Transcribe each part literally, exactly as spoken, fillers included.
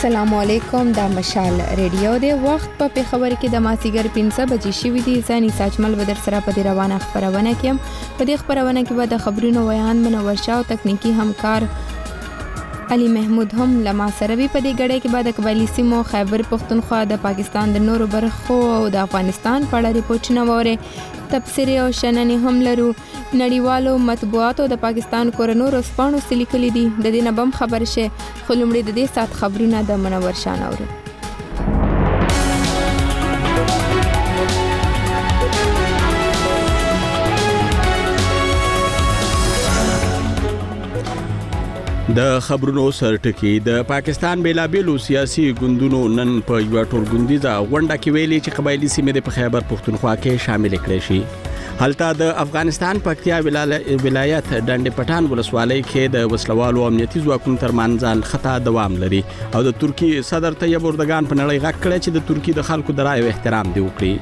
السلام علیکم دا مشال ریډیو دی وخت په پیښور کې د ماسیګر پنځه بجې شوې دي. ځاني ساجمل ودر سره په دې روانه خبرونه کې هم په دې خبرونه کې به د خبرونو ویان منور شاه او تکنیکی همکار علي محمود هم لما سره وی په دې غړې کې بعد قبایلی سیمو خیبر پختونخوا د پاکستان د نورو برخو او د افغانستان په اړه ریپورتونه وره تبصره او شننې هم لرو. نړیوالو مطبوعاتو د پاکستان کورونو رسپانو سلیکلي دي د دې نه بم خبر شه خو لومړی د دې سات خبرونه د منور شاه اورو. د خبرونو سرټکی د پاکستان بیلابیلو سیاسي ګوندونو نن په یو ټولګوندیزه غونډه کې ویلي چې قبایلی سیمې په خیبر پختونخوا کې شامل کړي شي. هلته د افغانستان پکتیا ولایت ډنډ پټان ولسوالۍ کې د وسلوالو امنیتي ځواکونو ترمنځ خطا دوام لري او د ترکی صدر طیب اردوغان په نړۍ غږ کړی چې د ترکی د خلکو د رایو احترام دی وکړي.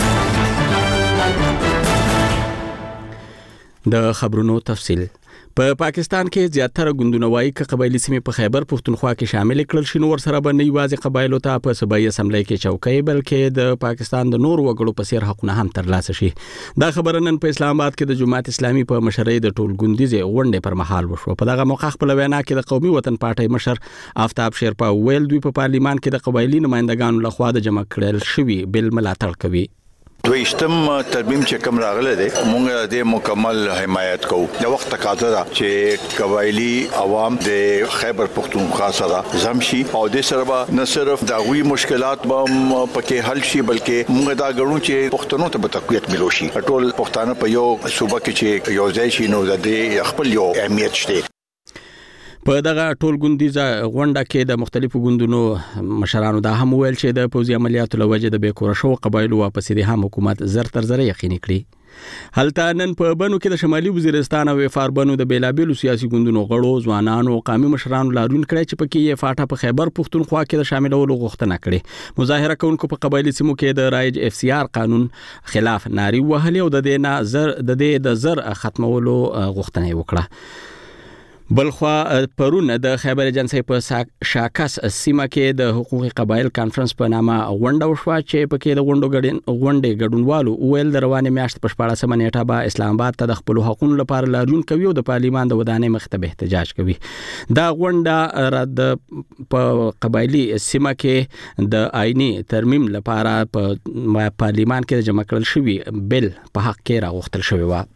د خبرونو تفصیل په پاکستان کې زیاتره ګوندونه وایي چې قبایلی سیمې په خیبر پختونخوا کې شامل کړل شي نو ورسره به نه یوازې قبایلو ته په صوبایي اسمبلی کې چوکۍ بلکې د پاکستان د نور وګړو په څیر حقونه هم ترلاسه شي. دا خبره نن په اسلام آباد کې د جماعت اسلامي په مشرۍ د ټولګوندیزې غونډې پر مهال وشوه. په دغه موقع خپل وینا کې د قومي وطن پارټۍ مشر آفتاب شیرپا ویل دوی په پارلیمان کې د قبایلی نمائندګانو لخوا د جمع کړل شوي بل ملاتړ کوي. دویشتم ترمیم چې کوم راغله ده موږ د مکمل حمایت کوو. د وخت تقاضا ده چې قبایلی عوام د خیبر پختونخوا سره زمشي او د سره نه صرف د غوي مشکلات به پکې حل شي بلکې موږ دا غواړو چې پښتنو ته به تقویت ملو شي. ټول پښتانه په یو صوبه کې چې یو ځای شي نو د خپل یو اهمیت شته. په دغه ټولګوندیزه غونډه کې د مختلفو ګوندونو مشرانو دا هم ویل چې د پوځي عملیاتو له وجې د بیکوره شو قبایلو واپسې د هم حکومت زر تر زر یقیني کړي. هلته نن په بنو کې د شمالي وزیرستان او افار بنو د بیلابیلو سیاسي ګوندونو غړو ځوانانو او قومي مشرانو لارون کړی چې پکې یې فاټا په خیبر پختونخوا کې د شاملولو غوښتنه کړې. مظاهره کوونکو په قبایلی سیمو کې د رایج اف سی آر قانون خلاف ناري وهلې او د دې نه زر د دې د زر ختمولو غوښتنه وکړه. بلخوا پرون د خیبر ایجنسی په شاکس سیمه کې د حقوقي قبایل کانفرنس په نامه غونډه وشوه چې پکې د غونډو غړي غونډې ګډونوالو ویل د روانې میاشت په شپاړسمه نیټه به اسلام آباد ته د خپل حقوقو لپاره لارون کوي او د پارلیمان د ودانۍ مخ ته احتجاج کوي. دا غونډه د په قبایلی سیمه کې د آئینی ترمیم لپاره په پارلیمان کې جمع کړل شوی بل په حق کې راغوښتل شوی و.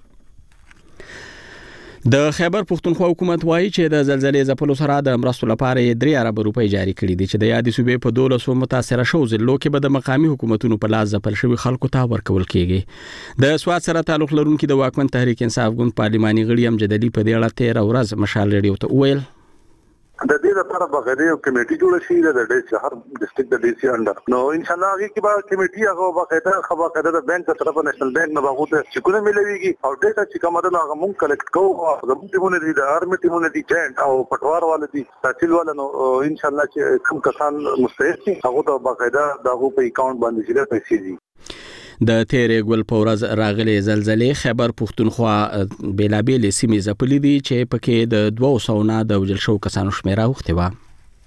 د خیبر پختونخوا حکومت وایي چې د زلزلې ځپلو سره د مرستو لپاره درې ارب روپۍ جاری کړي دي چې د یادې صوبې په دولسو متاثره شو ضلعو کې به د مقامي حکومتونو په لاس ځپل شوي خلکو ته ورکول کیږي. د سواد سره تعلق لرونکي د واکمن تحریک انصاف ګوند پارلماني غړي ام جدلي په دې اړه تیر ورځ مشال ریډیو ته ویل د دې لپاره بغیر یو کمیټي جوړ شي د دې شهر ډیسټریکټ د ډي سي انډر نو ان شاء الله هغه کې به کمیټي هغه باقاعده خبره کړه د بانک طرف نېشنل بانک نه باغوته چې کومه ملويږي او ډیټا چې کومه ده هغه مونږ کلیکټ کوو او زموږ ټیمونه دي د آرمي ټیمونه دي جنټ او پټوار والے دي تحصیل والے نو ان شاء الله چې کوم کسان مستحق دي هغه ته باقاعده دغه په اکاونټ باندې شي پیسې دي. د تیرې ګل په ورځ راغلي زلزلې خیبر پختونخوا بیلابیل سیمې ځپلې دي چې پکې د دوه سوه نه د وژل شوو کسانو شمیره اوښتې وه.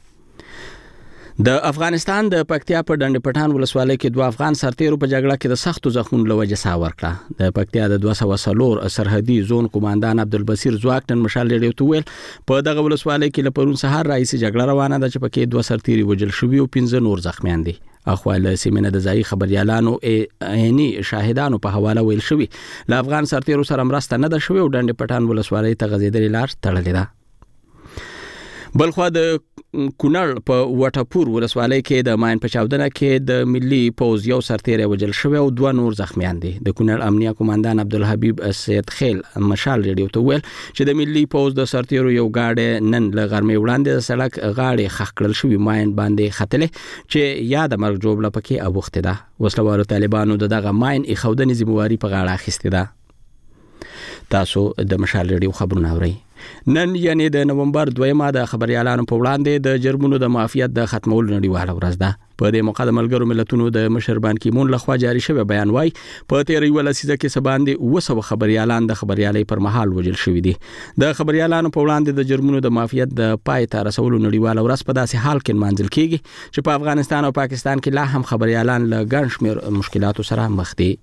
د افغانستان د پکتیا په ډنډ پټان ولسوالۍ کې دوه افغان سرتیرو په جګړه کې د سختو زخمونو له وجې ساه ورکړه. د پکتیا د دوه سوه څلور سرحدي زون قوماندان عبدالبصیر ځواک نن مشال ریډیو ته ویل په دغه ولسوالۍ کې له پرون سهار راهیسې جګړه روانه ده چې پکې دوه سرتیري وژل شوي او پنځه نور زخمیان دي. اخوا له سیمې نه د ځایي خبریالانو عیني شاهدانو په حواله ویل شوي له افغان سرتیرو سره مرسته نه ده شوې او ډنډ پټان ولسوالۍ ته غځېدلې لار تړلې ده. بلخوا د کونړ په وټپور ولسوالۍ کې د ماین په چاودنه کې د ملي پوز یو سرتیری وژل شوی او دوه نور زخمیان دي. د کونړ امنیه قوماندان عبدالحبیب سید خیل مشال ریډیو ته ویل چې د ملي پوز د سرتیرو یو گاډي نن له غرمې وړاندې د سړک غاړې خښ کړل شوی ماین باندې ختلې چې یا د مرګ جوړه پکې اوښتې ده. وسلوالو طالبانو دغه ماین ایښودنې ذمہواري په غاړه اخیستې ده. تاسو د مشال ریډیو خبرونه اورئ. نن یعنی د نومبر دویمه د خبريالانو په وړاندې د جرمونو د مافیات د ختمولو نړیواله ورځ ده. په دې موقع د ملګرو ملتونو د مشر بان کی مون لخوا جاری شوی بیان وايي په تیر یو لسیزه کې سباندې وسو خبريالان د خبريالۍ پر مهال وجل شوی دي. د خبريالانو په وړاندې د جرمونو د مافیات د پای ته رسولو نړیواله ورځ په داسې حال کې منځل کیږي چې په افغانستان او پاکستان کې لا هم خبريالان له ګڼ شمېر مشکلاتو سره مخ دي.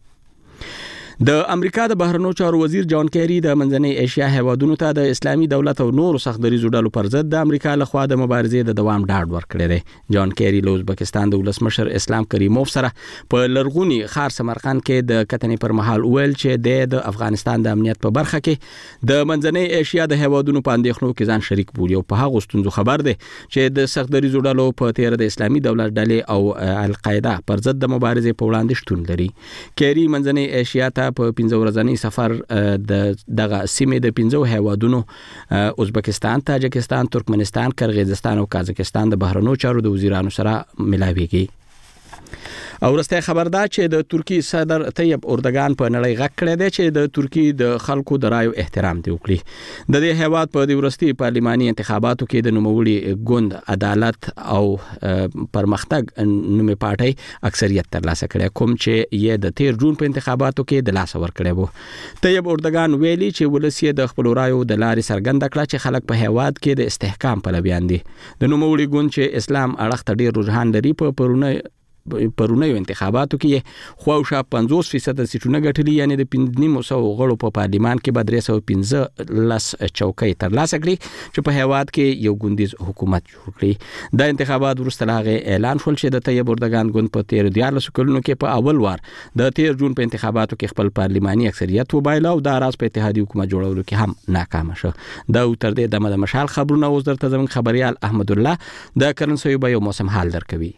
د امریکا د بهرنیو چارو وزیر جان کیری د منځنۍ ایشیا هیوادونو ته د اسلامي دولت او نورو سختدریزو ډلو پر ضد د امریکا لخوا د مبارزې د دوام ډاډ ورکړی دی. جان کیری له ازبکستان د ولسمشر اسلام کریموف سره په لرغونی ښار سمرقند کې د کتنې پر مهال ویل چې د افغانستان د امنیت په برخه کې د منځنۍ ایشیا د هیوادونو په اندېښنو کې ځان شریک بولي او په هغه ستونزو خبر دی چې د سختدریزو ډلو په تیر د اسلامي دولت ډلې او القاعده پر ضد د مبارزې په وړاندې شتون لري. کیری منځنۍ ایشیا ته په پنځه ورځنی سفر د دغه سیمې د پنځو هیوادونو ازبکستان، تاجکستان، ترکمنستان، قرغیزستان او قازقستان د بهرنیو چارو د وزیرانو سره ملاویږي. او ورسته خبر ده چې د ترکی صدر طیب اردوغان په نړۍ غږ کړی دی چې د ترکی د خلکو د رایو احترام دی وکړي. د دې هیواد په د ورستي پارلماني انتخاباتو کې د نوموړي ګوند عدالت او پرمختګ نومي پارټي اکثریت ترلاسه کړی کوم چې یې د تیر جون په انتخاباتو کې د لاس ور کړی وو. طیب اردوغان ویلي چې ولسی د خپل رایو د لارې څرګنده کړه چې خلک په هیواد کې د استحکام پلویان دي. د نوموړي ګوند چې اسلام اړخ ته ډیر رجحان لري په پرونه پرونیو انتخاباتو کې خواوشا پنځوس فیصد سیټونه ګټلي یعنی د پنځه سوه غړو په پارلیمان کې به درې سوه پنځه لس چوکۍ ترلاسه کړي چې په هیواد کې یو ګوندیز حکومت جوړ کړي. د انتخابات وروسته هغه اعلان شول چې د طیب اردوغان ګوند په تیر دیارلسو کلونو کې په اول وار د تیر جون په انتخاباتو کې خپل پارلیماني اکثریت وبایله او د راز په اتحادیه حکومت جوړولو کې هم ناکام شو. دا تر دې دمه د مشال خبرونه اوس درته زموږ خبريال احمد الله د کرنسوي به یو موسم حال درکوي.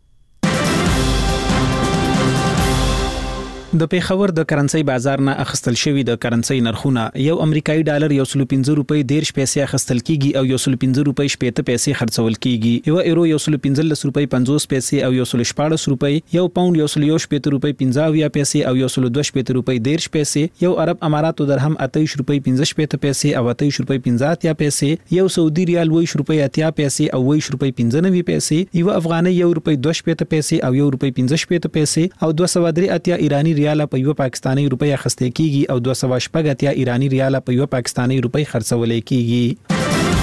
د پیښور د کرنسي بازار نه اخستل شوی د کرنسي نرخونه یو امریکایي ډالر یو سل پنځه روپۍ ډیر پیسې اخستل کیږي او یو سل پنځه روپۍ شپږ پیسې خرڅول کیږي. یو ایرو یو سل پنځه روپۍ پنځوس پیسې او یو سل شپږ روپۍ، یو پاوند یو سل شپږ روپۍ پنځه پیسې او یو سل دوه شپږ روپۍ ډیر پیسې، یو عرب اماراتو درهم اته روپۍ پنځه شپږ پیسې او اته روپۍ پنځه پیسې، یو سعودي ریال ویش روپۍ اته پیسې او ویش روپۍ پنځه نوي پیسې، یو افغاني یو روپۍ دوه شپږ پیسې او یو روپۍ پنځه شپږ پیسې او دوه سوه درې اتیا ایرانی ریال په یو پاکستانی روپۍ اخیستل کیږي او دوه سوه شپږ اتیا ایرانی ریال په یو پاکستانی روپۍ خرڅول کیږي.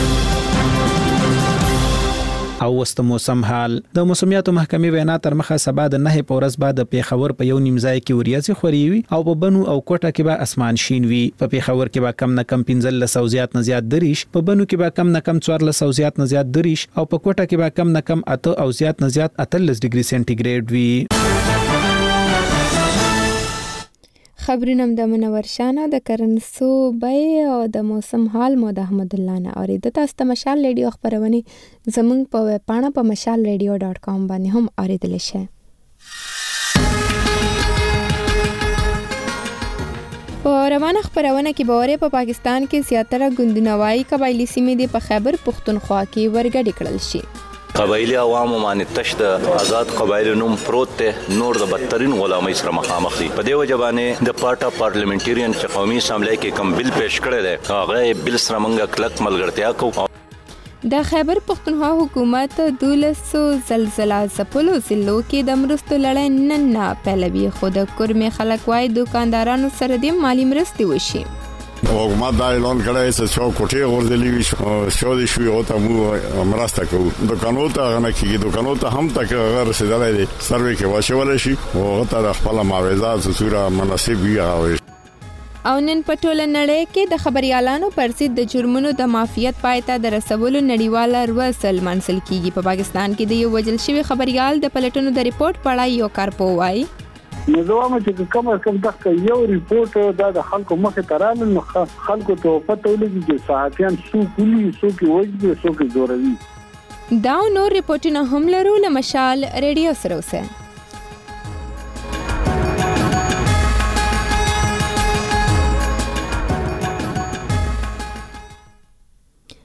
او وست موسم حال د موسمیاتو محکمې وینا تر مخه سبا د نه پورس بعد د پیښور په یو نیم ځای کې وریځې خوري او په بنو او کوټه کې به اسمان شین وي. په پیښور کې به کم نه کم پنځه لس او زیات نه زیات دریش، په بنو کې به کم نه کم څوار لس او زیات نه زیات دریش او په کوټه کې به کم نه کم اته او زیات نه زیات اتلس ډیګري سنټیګریډ وي. خبرونه د منور شانه د کرنسو بای او د موسم حال مو د احمد الله نه اوریدل. تاسو ته مشال ریډیو خبرونه زمونږ په پاڼه په مشال ریډیو ډاٹ کام باندې هم اوریدل شئ. په روانه خبرونه کې باورې په پاکستان کې زیاتره ګوندنوای قبایلی سیمې د په خیبر پختونخوا کې ورګډ کړل شي. قبایلی عوامو باندې تش د آزاد قبایل نوم پروت ته نور د بدترین غلامۍ سره مخامخ دي. په دې وجه باندې د پارټا پارلیمنټریان چې قومي اسمبلی کې کوم بل پیش کړی دی هغه بل سره موږ کلک ملګرتیا کوو. د خیبر پختونخوا حکومت دولسو زلزلہ ځپلو ضلعو کې د مرستو لړۍ نن نه پیلوي خو د کورمې خلک وايي دوکاندارانو سره د مالي مرستې وشي. حکومت دا اعلان کړی چې څو کوټې غورځلې وي شو دي شوی او ته مو مرسته کوو. دکانو ته نه کیږي، دکانو ته هم تک غیر رسیدلای دي سروي کې واچول شي او ته خپل معاوضات صورت مناسب وي. او نن په ټوله نړۍ کې د خبريالانو پر ضد د جرمونو د مافیات پایته د رسولو نړیواله ورځ لمانځل کیږي. په پاکستان کې د یو وجل شوی خبريال د پلټنو د ریپورت پړای یو کارپو وای نو زما چې کوم کوم دغه یو ریپورت دا د خلکو مخه ترانه نو خلکو ته پته ولګي چې صحافیان سو کلی سو کې وځي سو کې زوروي. دا نور ریپورتونه هم لرو له مشال ریډیو سره اوسه. او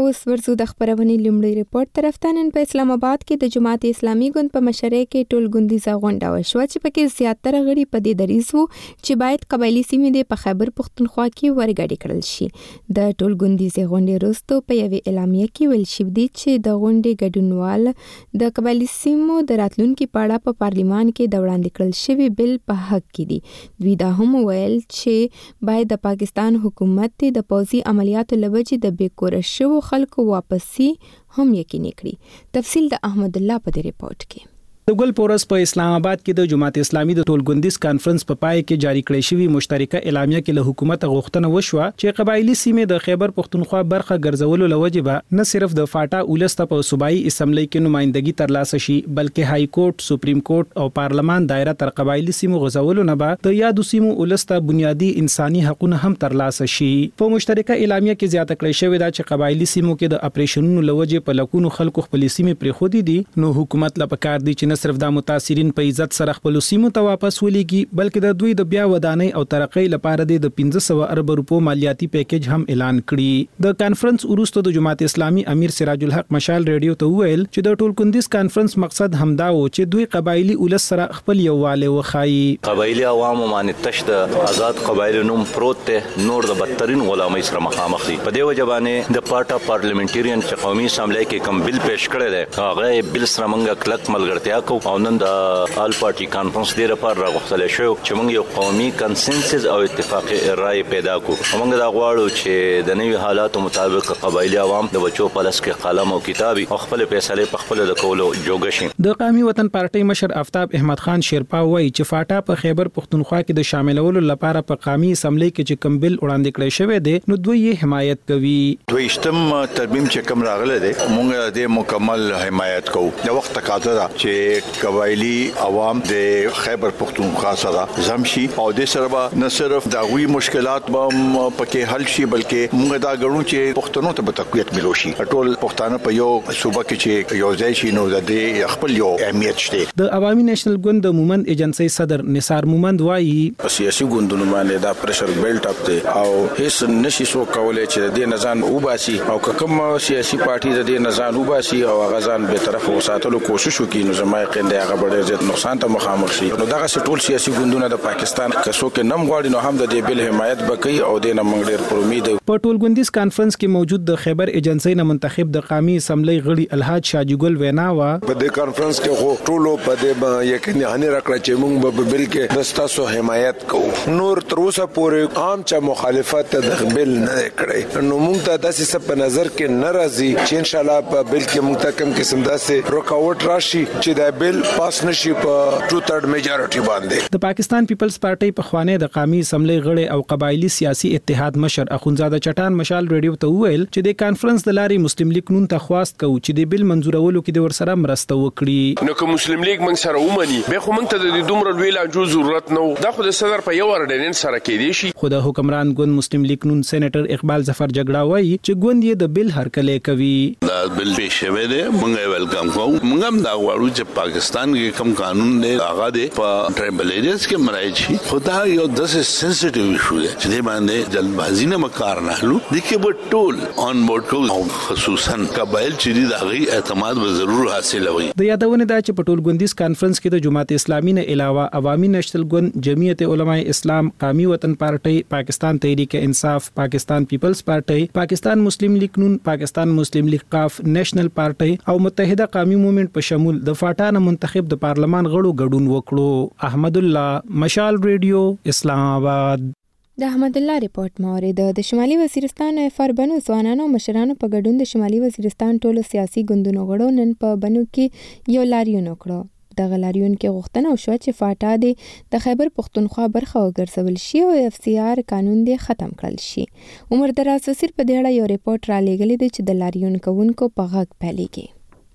اوس ورزو د خبرونې لومړی ریپورت طرفته نن په اسلام آباد کې د جماعت اسلامي ګوند په مشرۍ کې ټول ګوندیزه غونډه وشوه چې پکې زیاتره غړي په دې دریځ وو چې باید قبایلی سیمې د په خیبر پښتونخوا کې ورګډې کړل شي د ټول ګوندیزه غونډې وروسته په یوې اعلامیه کې ویل شوی دی چې د غونډې ګډونوال د قبایلی سیمو د راتلونکو په اړه په پارلیمان کې د وړاندې کړل شوی بل په حق کې دي دوی دا هم ویل چې باید د پاکستان حکومت د پوځي عملیاتو لوجې د بیکوره شوو خلکو واپسی هم یقیني کړي تفصیل د احمد الله په دې ریپورت کې د ګل پورس په اسلام آباد کې د جماعت اسلامي د ټول ګوندیز کانفرنس په پای کې جاری کړی شوی مشترکه اعلامیه کې له حکومت غوښتنه وشوه چې قبایلی سیمې د خیبر پښتونخوا برخه ګرځولو لوجبه نه صرف د فاټا اولسته په صوبایي اسمبلی کې نمائندګي ترلاسه شي بلکې های کورټ سپریم کورټ او پارلمان دایره تر قبایلی سیمو غځولو نه به د یادو سیمو اولسته بنیادی انساني حقوقونه هم ترلاسه شي په مشترکه اعلامیه کې زیاته کړی شوی دا چې قبایلی سیمو کې د اپریشنونو لوجې په لکونو خلکو خپل سیمې پرې خو دي نو حکومت لا پکار دي چې صرف د متاثرین په عزت سره خپل سیمو ته واپس ولېږي بلکې د دوی د بیا ودانۍ او ترقۍ لپاره د پنځه سوه ارب روپو مالیاتي پیکیج هم اعلان کړی د کانفرنس وروسته د جماعت اسلامي امیر سراج الحق مشال ریډیو ته ویل چې د ټول ګوندیز کانفرنس مقصد همدا و چې دوی قبایلی اولس سره خپل یوواله وخایي قبایلی عوامو باندې تش د آزاد قبایل نوم پروت ته نور د بدترین غلامۍ سره مخامخ دي په دې وجه باندې د پارټا پارلیمنټریان چې قومي اسمبلی کې کوم بل پیش کړی دی هغه بل سره موږ کلک ملګرتیا کوو او نن د آل پارټي کانفرنس ډیره پر راغښتل شو چې موږ یو قومي کنسنسس او اتفاقی رائے پیدا کو موږ دا غواړو چې د نوي حالاتو مطابق قبایلی عوام د بچو په لاس کې قلم او کتابي او خپل فیصله په خپل د کولو جوګ شي د قومي وطن پارټي مشر آفتاب احمد خان شیرپا وایي چې فاټا په خیبر پښتونخوا کې د شاملولو لپاره په قومي اسمبلی کې چې کوم بل وړاندې کړی شوی دی نو دوی یې حمایت کوي دوی اشتم ترمیم چې کوم راغله دی موږ د مکمل حمایت کوو د وخت تقاضا ده چې قبایلی عوام د خیبر پښتونخوا سره زمشي او د سره نه صرف د غوي مشکلات به پکې حل شي بلکې موږ دا غواړو چې پښتنو ته تقویت ملو شي ټول پښتانه په یو صوبه کې چې یو ځای شي نو د خپل یو اهمیت شته د عوامي نېشنل ګوند د مومند ایجنسی صدر نثار مومند وایي سیاسي ګوندونو باندې دا پرشر بیلټ اپ دی او هیڅ نشي سو کولای چې د نظام وباسي او کوم سیاسي پارټي د نظام وباسي او غزان به طرف وساتلو کوشش وکړي نو زمای قنده هغه ډېر زیات نقصان ته مخامخ شي نو دغه ټول سیاسي ګوندونه د پاکستان کسو کې نم غواړي نو هم د دې بل حمایت وکړي او د نم ډېر پر امید په ټول ګوندیز کانفرنس کې موجود د خیبر ایجنسی نه منتخب د قومي اسمبلی غړي الحاج شاجګل ویناوا په دې کانفرنس کې خو ټولو په دې یقیني هني راکړه چې موږ به بل کې دستا سو حمایت کوو نور تر اوسه پورې عام چا مخالفت د بل نه کړي نو موږ ته داسې څه په نظر کې ناراضي چې ان شاء الله په بل کې موږ ته کوم قسم داسې رکاوټ راشي چې دا بل پاس نشي په ټو تھرډ میجارټي باندې د پاکستان پیپلز پارټي په خوانه د قومي اسمبلی غړي او قبایلی سیاسي اتحاد مشر اخونزاده چټان مشال ریډیو ته ویل چې د کانفرنس د لارې مسلم لیگ نون ته خواست کوي چې د بل منزورولو کې د ورسره مرسته وکړي نو کوم مسلم لیگ موږ سره ومني به خو موږ ته د دومره ویل انجو ضرورت نه دا خو د صدر په یو اردنن سره کې دي شي خو د حکمران ګوند مسلم لیگ نون سېنیټر اقبال ظفر جګړه وایي چې ګوند یې د بل هرکلې کوي دا بل پیښه ده موږ ویلکم کوو موږ هم دا غواړو چې پاکستان کې کوم قانون دی هغه دی په ټرایبل ایریاز کې مرای شي خدا یو داسې سنسټیو ایشو دی چې باندې جلدبازي نه مکار نه هلو د کې به ټول آن بورډ کو خصوصا قبایل چې د هغه اعتماد به ضرور حاصلوي د یادونه دا چې په ټول ګوندیز کانفرنس کې د جماعت اسلامي نه علاوه عوامي نېشنل ګوند جمعیت علماء اسلام قومي وطن پارټي پاکستان تحریک انصاف پاکستان پیپلز پارټي پاکستان مسلم لیگ نون پاکستان مسلم لیگ قاف نېشنل پارټي او متحده قومي موومېنټ په شمول د فاټا منتخب د پارلمان غړو ګډون وکړو احمد الله مشال ریډیو اسلام آباد د احمد الله ریپورت مورید د شمالي وزیرستان افر بنو ځوانانو مشرانو په ګډون د شمالي وزیرستان ټولو سیاسي ګوندونو غړو نن په بنو کې یو لاریون وکړو د غلاریون کې غوښتنه وشوه چې فاټا د د خیبر پښتونخوا برخه وګرځول شي او اف سی آر قانون دې ختم کړل شي عمر دراز وزیر په دې اړه یو ریپورت را لېږلی دی چې د لاریون کوونکو په غږ پیلېږي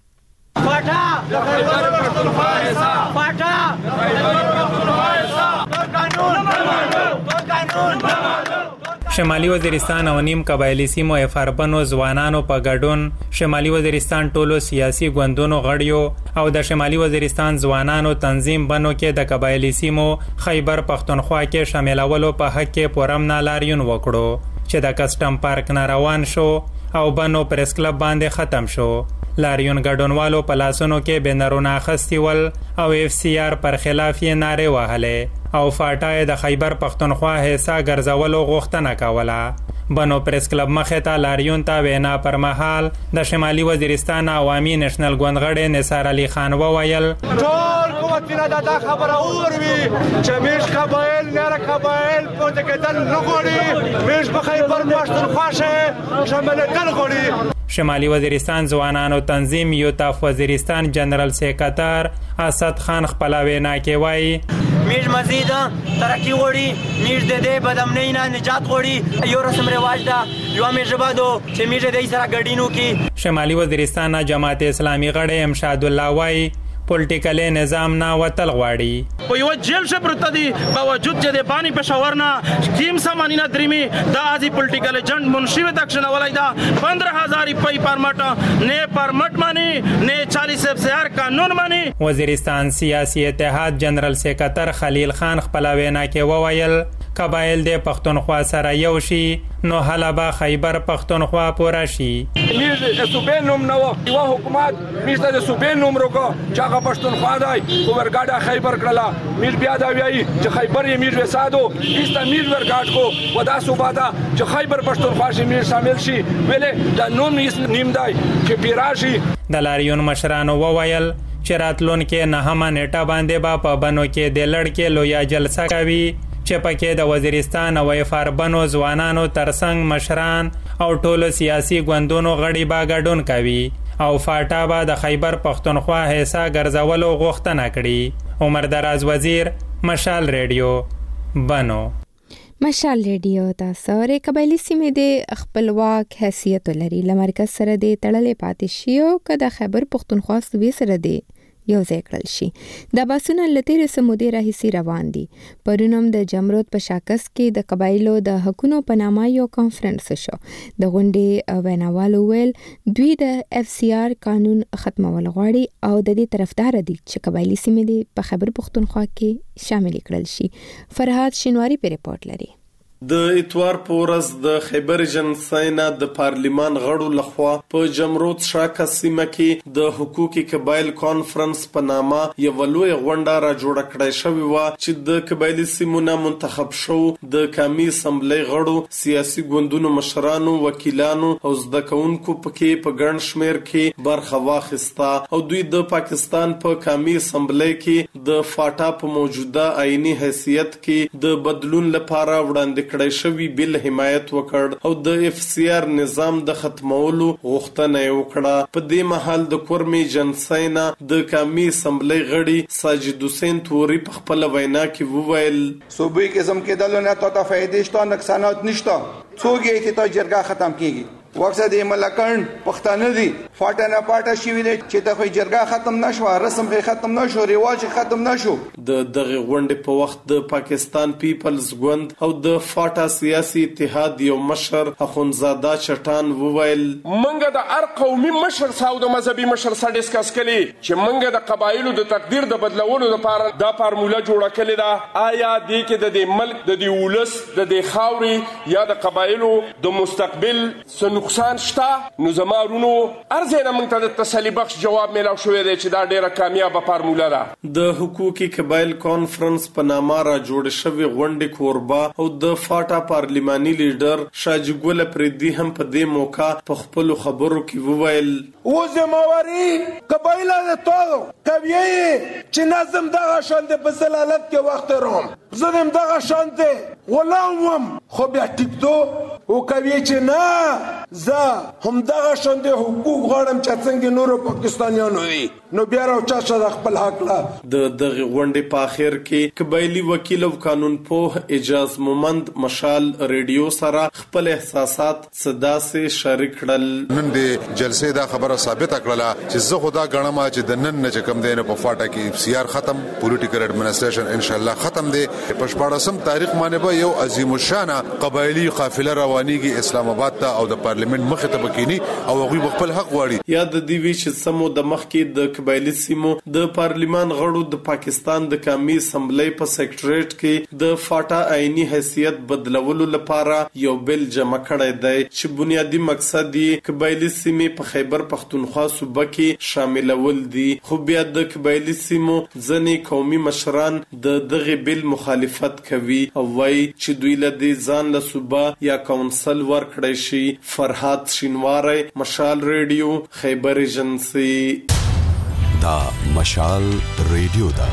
فاټا د خیبر پښتونخوا حساب فاټا د خیبر پښتونخوا حساب قانون قانون شمالي وزیرستان او نیم قبایلی سیمو افاربنو ځوانانو په ګډون شمالي وزیرستان ټولو سیاسي ګوندونو غړیو او د شمالي وزیرستان ځوانانو تنظیم بنو کې د قبایلی سیمو خیبر پښتونخوا کې شاملولو په حق کې پورم نالاریون وکړو چې د کسټم پارک نه روان شو او بنو پریس کلب باندې ختم شو. لاریون ګډونوالو په لاسونو کې بنرونه اخیستي ول او اف سی آر پر خلاف یې نارې وهلې او فاټا د خیبر پښتونخوا حصہ ګرځولو غوښتنه کوله. بنو پریس کلب مخې ته لاریون ته وینا پر مهال د شمالي وزیرستان عوامي نېشنل ګوندغړی نثار علي خان وویل ټول قوتونه دا خبره اوروي چې میش قبایل نه قبایل په دې نه غوړي میش په خیبر پښتونخوا شه شمال دل غوړي. شمالي وزیرستان ځوانانو تنظیم یوتاف وزیرستان جنرال سیکرټر اسد خان خپل وینا کې وایي میش مزید ترقی غوړي میش د دې بدامنۍ نه نجات غوړي یو رسم رواج دا یو میش بادو چې میش د سره ګډینو کې. شمالي وزیرستان جماعت اسلامي غړی امشاد الله وایي پولیټیکل نظام نه وتل غواړي. په یو جیل شه پرته دي باوجود چې د بانی پېښور نه کیم سامانینا دریمي دا ازي پولیټیکل ایجنټ منشي وتاکشن ولای دا پندرہ ہزار پای پرمټ نه پرمټ مانی نه چالیس اف سی آر قانون مانی. وزیرستان سیاسي اتحاد جنرال سیکرټر خلیل خان خپل وینا کې وویل قبایل د پښتونخوا سره یو شي نو حلبا خیبر پښتونخوا پورا شي. میز صوبې نوم نو یو حکومت میز د صوبې نوم روکو چې هغه پښتونخوا دی خو ورګاډه خیبر کړلا میز بیا دا وایي چې خیبر یې میز وسادو ایسته میز ورګاډ کو ودا صوبه دا چې خیبر پښتونخوا شي میز شامل شي ویلې دا نوم نیم دی چې پیراشي. د لاریون مشرانو وویل چې راتلونکي نهمه نیټه باندې با په بنو کې د لړکې لویا جلسه کوي چې پکې د وزیرستان او افاربنو ځوانانو ترڅنګ مشران او ټولو سیاسي ګوندونو غړي با ګډون کوي او فاټا با د خیبر پښتونخوا حصہ ګرځولو غوښتنه کړي. عمر دراز وزیر مشال ریډیو بنو. مشال ریډیو تاسو ری قبایلی سیمې د خپلواک حیثیت لري لمرکز سره د تړلې پاتې شیو کده خیبر پښتونخوا صوبې سره دی یو ځای کړل شي. د باسونه لتیرې سمودې راهیسي روان دي. پرونم د جمرود په شاکس کې د قبایلو د حقونو په نامه یو کانفرنس شو. د غونډې ویناوالو ویل دوی د اف سی آر قانون ختمول غواړي او د دې طرفدار دي چې قبایلی سیمې په خیبر پښتونخوا کې شامل کړل شي. فرهاد شینواری په ریپورت لري. د اتوار په ورځ د خیبر جنساینا د پارلیمان غړو لخوا په جمرود شاکه سیمه کې د حقوقي قبایل کانفرنس په نامه یو لوی غونډه را جوړه کړې شوې و چې د قبایلی سیمونو منتخب شو د قومي اسمبلی غړو سیاسي ګوندونو مشرانو وکیلانو او زده کوونکو پکې په ګڼ شمیر کې برخه واخیسته او دوی د پاکستان په قومي اسمبلی کې د فاټا په موجوده آئینی حیثیت کې د بدلون لپاره وړاندې کړی شوی بل حمایت وکړ او د اف سی آر نظام د ختمولو غوښتنه وکړه. په دې مهال د کورمي جنساینا د قومي اسمبلی غړي ساجد حسین توري په خپل وینا کې وویل صوبې کې زم کې دلونه ته ته فائدې شته نقصانات نشته څوک یې ته جرګه ختم کیږي وقصه د ملکان پښتانه دي فاټنه پاټه شي ویل چې ته خو جرګه ختم نشو رسم ختم نشو ریواج ختم نشو. د دغه غونډې په وخت د پاکستان پیپلز ګوند او د فاټا سیاسي اتحاد یو مشر اخونزاده چټان وویل منګه د هر قومي مشر ساو د مذهبي مشر سره ډیسکس کړي چې منګه د قبایلو د تقدیر د بدلولو لپاره د فارموله جوړه کړې ده. آیا دې کې د دې ملک د دې ولس د دې خاوري یا د قبایلو د مستقبل سن نقصان شته؟ نو زمارونو ارزه موږ ته د تسلی بخش جواب میلاو شوې دی چې دا ډیره کامیابه فارموله ده. د حقوقي قبایل کانفرنس په نامه را جوړ شوی غونډې کوربا او د فاټا پارلیماني لیډر شاجګول پردي هم په دې موقع په خپل خبرو کې وویل و زمواري قبایل له ټولو کوي چې نظم دغه شان د بسلالت کې وخت روم زنم دغه شان ته غلام خو بیا ټیکټو او کوي چې نه زه هم دغه شان د حقوق غواړم چې څنګه نورو پاکستانیانو دي نو بیا راو چا څه خپل حق لا. د دغه غونډې په اخر کې قبایلی وکیل او قانون پوه اجاز مومند مشال ریډیو سره خپل احساسات صدا سي شریک کړل. نن د جلسې دا خبره ثابت کړله چې زه خدا غنم چې د نن نه کم دینه په فاټا کې اف سی آر ختم پولیټیکل اډمنسټریشن ان شاء الله ختم دی. په شپږم تاریخ باندې به یو عظیم الشان قبایلی قافله روانيږي اسلام آباد ته او د پارلیمنت مخ ته بکینی او هغه خپل حق غواړي. یاد دی وی چې سمو د مخ کې د قبایلی سیمو د پارلیمان غړو د پاکستان د قومي اسمبلی په سیکریټریټ کې د فاټا آئینی حیثیت بدلولو لپاره یو بل جمع کړی دی چې بنیادی مقصد یې قبایلی سیمې په خیبر پختونخوا صوبه کې شاملول دي. خو بیا د قبایلی سیمو ځینې قومي مشران د دغه بل مخالفت کوي او وایي چې دوی له دې ځان له صوبه یا کونسل ورکړی شي. فرحات شینواری، مشال ریډیو، خیبر ایجنسی. دا مشال ریډیو دا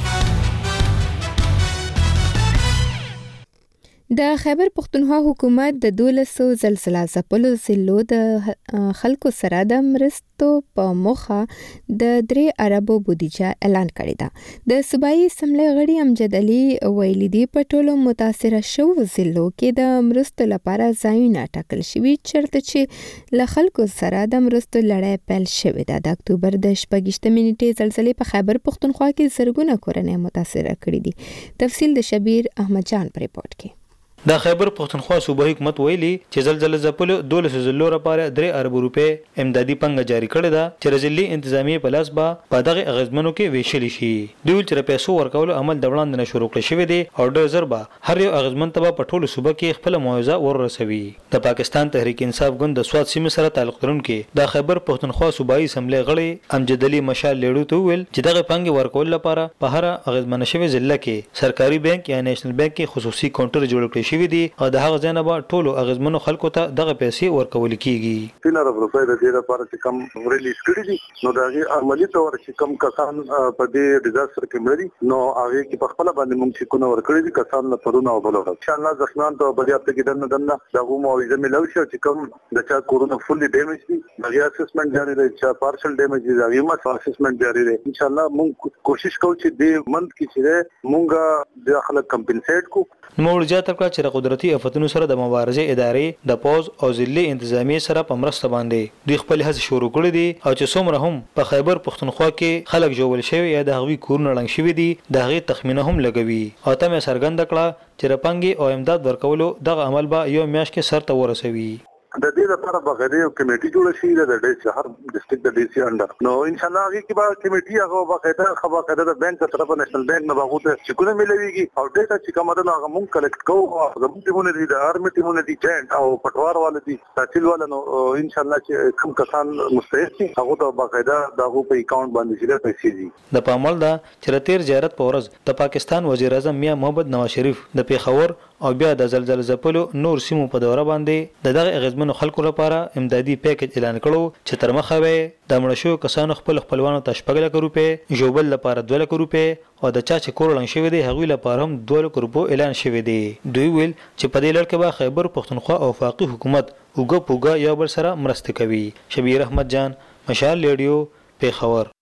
د خیبر پختونخوا حکومت د دولسو زلزلہ ځپلو ضلعو د خلکو سره د مرستو په موخه د درې اربو بودیجه اعلان کړې ده. د صوبایي اسمبلی غړي امجد علي ویلي دي په ټولو متاثره شوو ضلعو کې د مرستو لپاره ځایونه ټاکل شوي چیرته چې له خلکو سره د مرستو لړۍ پیل شوې ده. د اکتوبر د شپږیشتمې نیټې زلزلې په خیبر پختونخوا کې زرګونه کورنۍ متاثره کړي دي. تفصیل د شبیر احمد جان په ریپورت کې. د خیبر پختونخوا صوبایي حکومت ویلي چې زلزلې ځپلو دولسو ضلعو لپاره درې ارب روپۍ امدادي پنګه جاری کړې ده چې ضلعي انتظامیه په لاس به په دغه اغیزمنو کې ویشل شي. دوی چې پیسو ورکولو عمل د وړاندې نه شروع کړی شوی دی او ډېر زر به هر یو اغیزمن ته په ټولو صوبه کې خپل معاوضه ورسوي. د پاکستان تحریک انصاف ګوند د سواد سیمې سره تعلق لرونکي د خیبر پختونخوا صوبایي اسمبلی غړي امجد علي مشال لیړو ته ویل چې دغه پنګه ورکول لپاره په هر اغیزمن شوی ضلع کې سرکاري بانک یا نېشنل بانک کې خصوصي کاونټر جوړ کړی شوی دی او د هغه ځنه ټولو اغیزمنو خلکو ته دغه پیسې ورکول کیږي. تین ارب روپۍ د دې لپاره چې کم ریلیز کړی دي نو دغه عملی تور چې کم کسان په دې ډیزاستر کې مړي نو هغه کې په خپل باندې موږ چې کو نور کړی دي کسان له پرونه او بلوغ ان شاء الله ځخنان ته بیا ته کې دنه دنه دغه موعظه ملو شو چې کم د چا کورونا فوللی ډیمیج دي دغه اسسمنت جاری دی چې پارشل ډیمیج دي دغه ما اسسمنت جاری دی. ان شاء الله موږ کوشش کوو چې د منت کې چې موږ د خلک کمپنسیټ کو. نور زیاته کړه چې قدرتي آفتونو سره د مبارزې ادارې د پوز او ضلعي انتظامیه سره په مرسته باندې دوی خپل هڅې شروع کړې دي او چې څومره هم په خیبر پختونخوا کې خلک جوړول شوی یا د هغوی کورونه ړنګ شوي دي د هغې تخمینه هم لګوي او ته مې څرګنده کړه چې رپنګې او امداد ورکولو دغه عمل به یو میاشت کې سر ته ورسوي. د دې لپاره بغیر یو کمیټي جوړ شي د ډیس هر ډسټریکټ د ډیسي انډر نو ان شاء الله هغه کې به کمیټي هغه باقاعده خبره کړه د بانک طرف نېشنل بانک نه باغوته چې کومه ملويږي او ډیټا چې کومه ده هغه مونږ کلیکټ کوو او زموږ ټیمونه دي د ارمي ټیمونه دي جاینټ او پټوار والے دي تحصیل والے نو ان شاء الله چې کوم کسان مستحق دي هغه ته باقاعده دغه په اکاونټ باندې شي پیسې دي. د پامل دا چې تیر زیارت په ورځ د پاکستان وزیر اعظم میاں محمد نواز شریف د پیښور او بیا د زلزلې ځپلو نور سیمو په دوره باندې د دغه اغیزمنو خلکو لپاره امدادي پیکج اعلان کړو چې تر مخه وي د مړ شو کسانو خپل خپلوانو ته شپږ لک روپۍ جوبل لپاره دوه لک روپۍ او د چا چې کور لنګ شوی دی هغوی لپاره هم دوه لک روپۍ اعلان شوی دی. دوی ویل چې په دې لړ کې به خیبر پختونخوا او وفاقي حکومت اوګه پوګه یو بل سره مرسته کوي. شبیر احمد جان، مشال ریډیو، پیښور.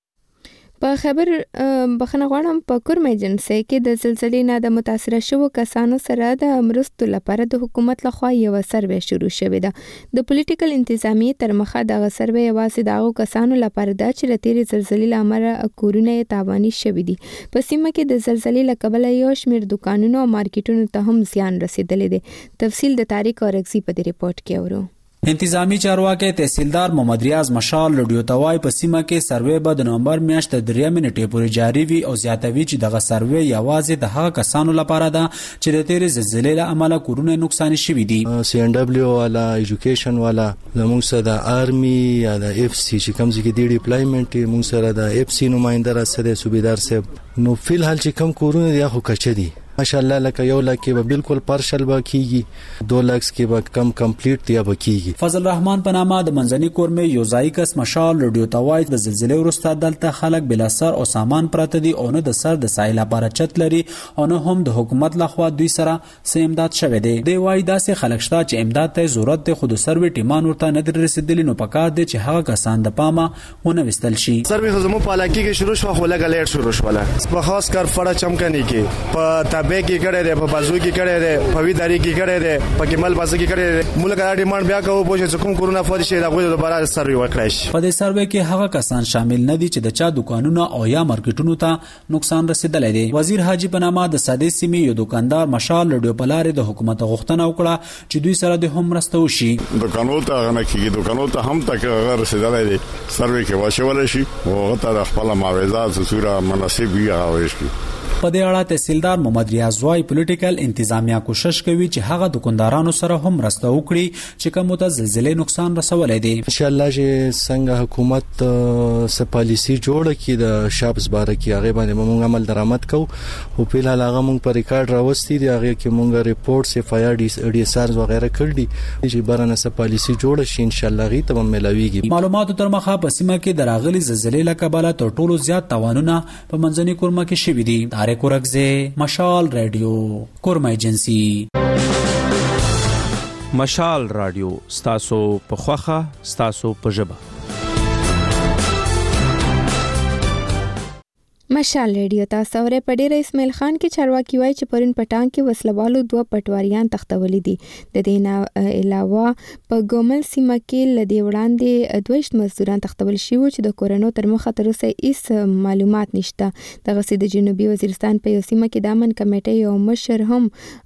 په خبر بخنه غواړم په کورم ایجنسی کې د زلزلې نه د متاثره شوو کسانو سره د مرستو لپاره د حکومت لخوا یو سروې شروع شوې ده. د پولیټیکل انتظامیه تر مخه د سروې یوازې دغه کسانو لپاره ده چې د تیرې زلزلې لامل کورونه تاواني شوي دي. په سیمه کې د زلزلې له کبله یو شمېر دکانونو او مارکیټونو ته هم زیان رسیدلی دی. تفصیل د تاریخ اورکزي په دې ریپورت کې اورو. انتظامی چارواکي تحصیلدار محمد ریاض مشال رادیو توای په سیمه کې سروې به د نومبر میاشت د درېمې نیټې پورې جاری وي او زیاتوي چې دغه سروې یوازې د هغه کسانو لپاره ده چې د تیرې زلزلې له امله کورونه نقصان شوي دي. سی ان ډبلیو والا ایجوکیشن والا زموږ سره د آرمي یا د اف سی چې کوم ځای کې دی ډیپلایمنټ موږ سره د اف سی نمائنده راځي صوبیدار صاحب نو فل حال چې کم کورونه دی خو کچ دي ماشاءالله لکه یو لک کې به بالکل پارشل به کیږي دو لک کې به کم کمپلیټ دی به کیږي. فضل رحمان په نامه د منځني کورمه یو ځای کس مشال رادیو توای د زلزلې وروسته دلته خلک بلا سر او سامان پراته دي او نه د سر د سایل لپاره چت لري او نه هم د حکومت لخوا دوی سره سه امداد شوه دی. دی وای داسې خلک شته چې امداد ته ضرورت دی خو د سروي ټیمان ورته نه در رسیدلی نو پکار دی چې هغه کسان د پامه ونه وستل شي. سروي خو زمو په علاقې کې شروع شو خو لګا لیټ شروع شو ولا په خاص کار فړه چمکني کې په به کې کړه ده په بازو کې کړه ده په ویداری کې کړه ده په کمل باز کې کړه ده ملک دا ډیماند بیا کوو چې کوم کورونا فوت شي دا غوډه دوباره سروي وکړای شي. په دې سروي کې هغه کسان شامل نه دي چې د چا دکانونو او یا مارکیټونو ته نقصان رسیدلی دی. وزیر حاجی په نامه د ساده سیمې یو دکاندار مشال رادیو پلار د حکومت غوښتنه وکړه چې دوی سره د هم مرسته وشي. دکانونو ته غنه کیږي دکانونو ته هم تک رسیدلی دی سروي کې واچول شي او غته خپل معاوضات صورت مناسب وي هغه شي. په دې اړه تحصیلدار محمد ریاض وای پولیټیکل انتظامیه کوشش کوي چې هغه دکاندارانو سره هم مرسته وکړي چې کوم ته زلزلې نقصان رسولای دي. ان شاء الله چې څنګه حکومت س پالیسی جوړه کړي د شابس باره کې هغه باندې موږ عمل درآمد کوو او په لحاظ هغه موږ پر ریکارډ راوستي دي هغه کې موږ ریپورت اف آی آر ډي اس آر وغیرہ کړ دي چې بارنه س پالیسی جوړه شي ان شاء الله غي ته ملاويږي. معلوماتو تر مخه په سیمه کې د راغلي زلزلې لکباله تر ټولو زیات تاوانونه په منځني کورما کې شوي دي. طارق ورکزه مشال رادیو کورما ایجنسی. مشال رادیو ستاسو په خوخه ستاسو په ژبه. مشال ریډیو تاسو اورئ. په ډیر اسماعیل خان کې چارواکي وایي چې پرون پټان کې وسلوالو دوه پټواریان تختولې دي. د دې نه علاوه په ګومل سیمه کې لدی وړاندې دویشت مزدوران تختول شي چې د کورونو تر مخه تر اوسه هیڅ معلومات نشته. د غسې د جنوبي وزیرستان په یو سیمه کې د امن کمیټې یو مشر هم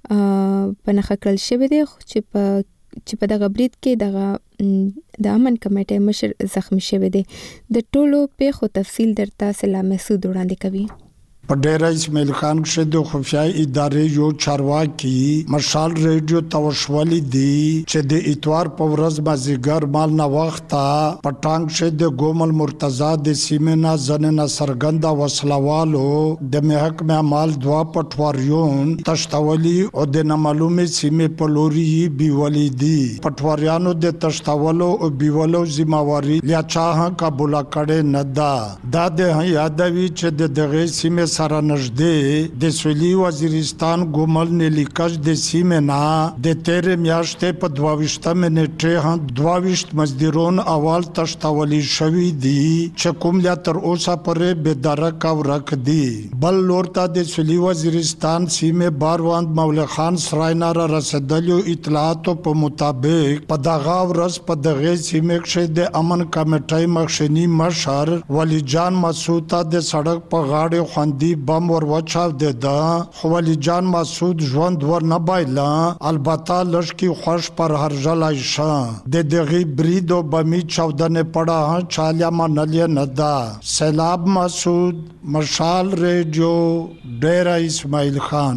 په نخښه کړل شوی دی چې په چې په دغه برید کې دغه د امن کمیټې مشر زخمی شوی دی. د ټولو پیښو تفصیل درته سلام مسعود وړاندې کوي. په ډیره اسماعیل خان کې د خفیه ادارې یو چارواکي مشال ریډیو توشولې دي چې د اتوار په ورځ مازیګر مال نه وخته په ټانګ شه د ګومل مرتضی د سیمنا زننه سرګنده وسلوالو د محکمه مال دوا پټواریون تشتولي او د نامعلومه سیمه په لوري بیولې دي. پټواریانو د تشتولو او بیولو ذمہواری لیا چاه قبول کړي نه ده. دا د یادوي چې د دغه سیمه سره نږدې د سویلي وزیرستان ګومل نلیکش د سیمه نه د تیر میاشتې په دوه نیټه هم دوه مزدورون اول تشتولی شوی دي چې کوم لا تر اوسه پرې بېدرک او رک دي. بل لورته د سویلي وزیرستان سیمه باروند مولا خان سراینا را رسیدلو اطلاعاتو په مطابق په دغه ورځ په دغه سیمه کې د امن کمیټې مخشنی مشر ولی جان مسعود د سړک په غاړه خوندې بم ور وچاو د خولی جان مسعود ژوند ور نه بایلا البته لشکی خوش پر هر جلای شا د دغه بریدو بمی چودنه پړه چالیا منل نه دا. سیلاب مسعود مشال ریډیو ډیره اسماعیل خان.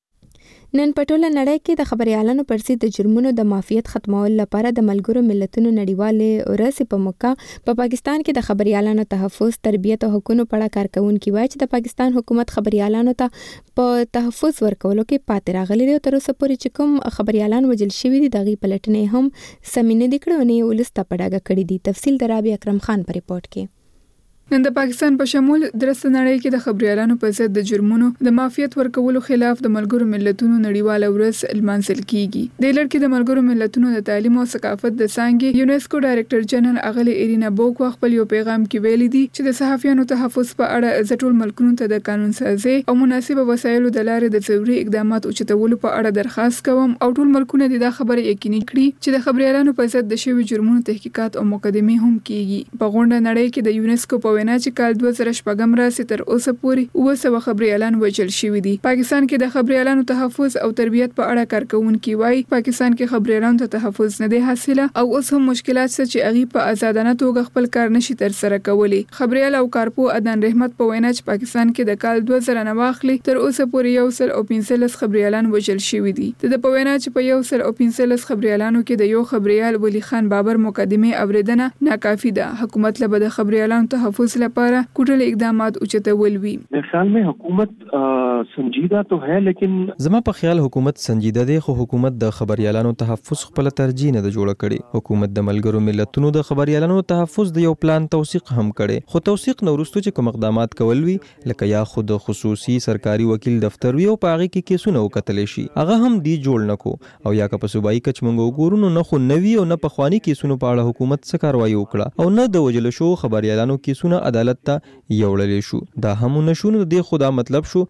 نن په ټوله نړۍ کې د خبريالانو پر ضد د جرمونو د معافیت ختمولو لپاره د ملګرو ملتونو نړیوالې ورځ په موقع په پاکستان کې د خبريالانو تحفظ، تربیت او حقوقو په اړه کارکونکي وایي چې د پاکستان حکومت خبريالانو ته په تحفظ ورکولو کې پاتې راغلي دي او تر اوسه پورې چې کوم خبريالان وژل شوي دي دغه پلټنې هم سمینه دي کړې او نه ولسته پډاګه کړې دي. تفصیل د رابعه اکرم خان په ریپورت کې. نن د پاکستان په شمول درسته نړۍ کې د خبريالانو په ضد د جرمونو د معافیت ورکولو خلاف د ملګرو ملتونو نړیواله ورځ لمانځل کیږي. د لړ کې د ملګرو ملتونو د تعلیم او ثقافت د څانګې یونیسکو ډایریکټر جنرال اغلی ایرینا بوک خپل یو پیغام کې ویلي دي چې د صحافیانو تحفظ په اړه ځټول ملکونو ته د قانون سازي او مناسب وسایلو د لارې د ضروري اقدامات اوچتولو په اړه درخواست کوم او ټول ملکونه د خبرې یقیني کړي چې د خبريالانو په ضد د شوی جرمونو تحقیقات او مقدمه هم کیږي. په غونډه نړۍ کې د یونیسکو په وینا چې کال دوه زره شپږم راسي تر اوسه پورې اوه سوه خبريالان وژل شوي دي. پاکستان کې د خبريالانو تحفظ او تربیت په اړه کارکونکي وایي پاکستان کې خبريالانو ته تحفظ نه دی حاصله او اوس هم مشکلات شته چې هغه په آزادانه توګه خپل کار نشي تر سره کولی. خبريال او کارپو ادن رحمت په وینا چې پاکستان کې د کال دوه زره نه واخلي تر اوسه پورې یو سل او پنځلس خبريالان وژل شوي دي. د په وینا چې په یو سل او پنځلس خبريالانو کې د یو خبريال ولی خان بابر مقدمه اوریدنه ناکافي ده. حکومت له د خبريالانو تحفظ لپاره कुटल इकदामात उचतवल हुई. मेरे ख्याल में हुकूमत संजीदा तो है लेकिन زما په خیال حکومت संजीदा دی خو حکومت د خبريالانو تحفظ خپل ترجیح نه جوړ کړي. حکومت د ملګرو ملتونو د خبريالانو تحفظ د یو پلان توثیق هم کړي خو توثیق نو وروسته چې کوم اقدامات کول وی لکه یا خود خصوصي سرکاري وکیل دفتر وی او پاغي کې کیسونه وکتل شي هغه هم دی جوړ نکو او یا که په صوبایي کچ منګو ګورونو نه خو نوي او نه په خواني کیسونو په اړه حکومت څه کاروایی وکړه او نه د وجل شو خبريالانو کیسونه عدالت ته یوړل شو. دا هم نشونه د خدا مطلب شو چې حکومت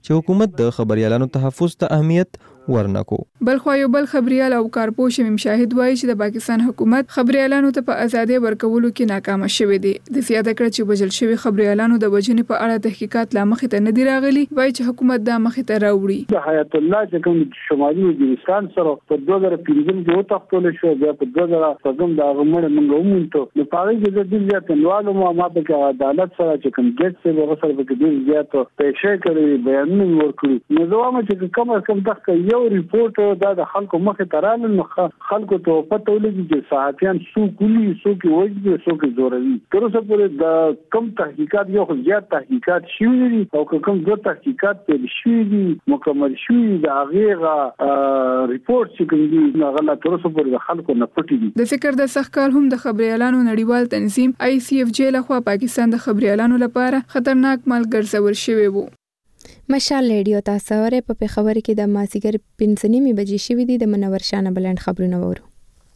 حکومت د خبريالانو تحفظ ته اهمیت ورنکو. بل خو یو بل خبريال او کارپوه شمیم شاهد وایي چې د پاکستان حکومت خبريالانو ته په ازادي ورکولو کې ناکام شوه دي. د زیاده کړ چې وجل شوی خبريالانو د وجنې په اړه تحقیقات لا مخې ته نه دی راغلي، وایي چې حکومت دا مخې ته راوړي. د حیات الله چې کوم شمالي وزیرستان سره په دوه زره پنځم کې وټاکل شو، بیا په دوه زره شپږم دا غمړ منګو مونته نو پاره کې د دې زیات نوالو ما په عدالت سره چې کوم جج سره ورسره په دې زیات پېښه کړې بیان ورکړي. نو زه وایم چې کوم کوم دغه یو ریپورت دا د خلکو مخه ترانه نو خلکو ته پته ولګي چې صحافیان سو کلی سو کې وایي سو کې زوروي. تر اوسه پورې د کم تحقیقات یو خو زیات تحقیقات شوي دي او کوم دوه تحقیقات په شوي دي مکمل شوي دا غیغه ریپورت چې کوم دي هغه تر اوسه پورې د خلکو نه پټي دي. د فکر د سخکال هم د خبريالانو نړیوال تنظیم آی سی اف جی لخوا پاکستان د خبريالانو لپاره خطرناک مال ګرځول شوی وو. مشال ریډیو تاسو اورئ په پیښور کې د مازیګر پنځه نیمې بجې شوې دي. د منور شانه بلند خبرونه وورو.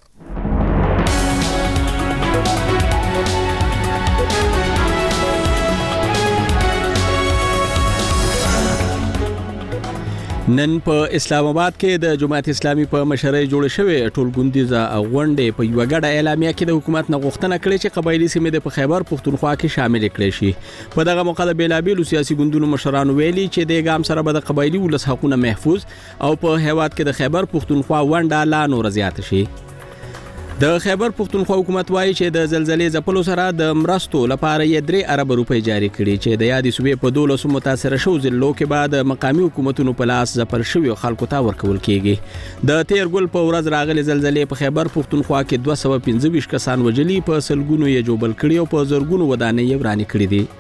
نن په اسلام آباد کې د جماعت اسلامي په مشرۍ جوړ شوې ټولګوندیزه غونډې په یو غړ اعلامیه کې د حکومت نه غوښتنه کړې چې قبایلی سیمې د خیبر پختونخوا کې شامل کړي شي. په دغه موقع د بیلابیلو سیاسي ګوندونو مشرانو ویلي چې د ګام سره به د قبایلی ولس حقوقونه محفوظ او په هیواد کې د خیبر پختونخوا ونډه لا نور زیات شي. د خیبر پختونخوا حکومت وایي چې د زلزلې ځپلو سره د مرستو لپاره یې درې ارب روپۍ جاری کړي چې د یادې صوبې په دولسو متاثره شو ضلعو کې بعد مقامي حکومتونو په لاس ځپل شوي خلکو ته ورکول کیږي. د تیر ګل په ورځ راغلي زلزلې په خیبر پختونخوا کې دوه سوه پنځه ویشت کسان وژلي، په سلګونو یې جوړبل کړي او په زرګونو ودانۍ یې ورانې کړي دي.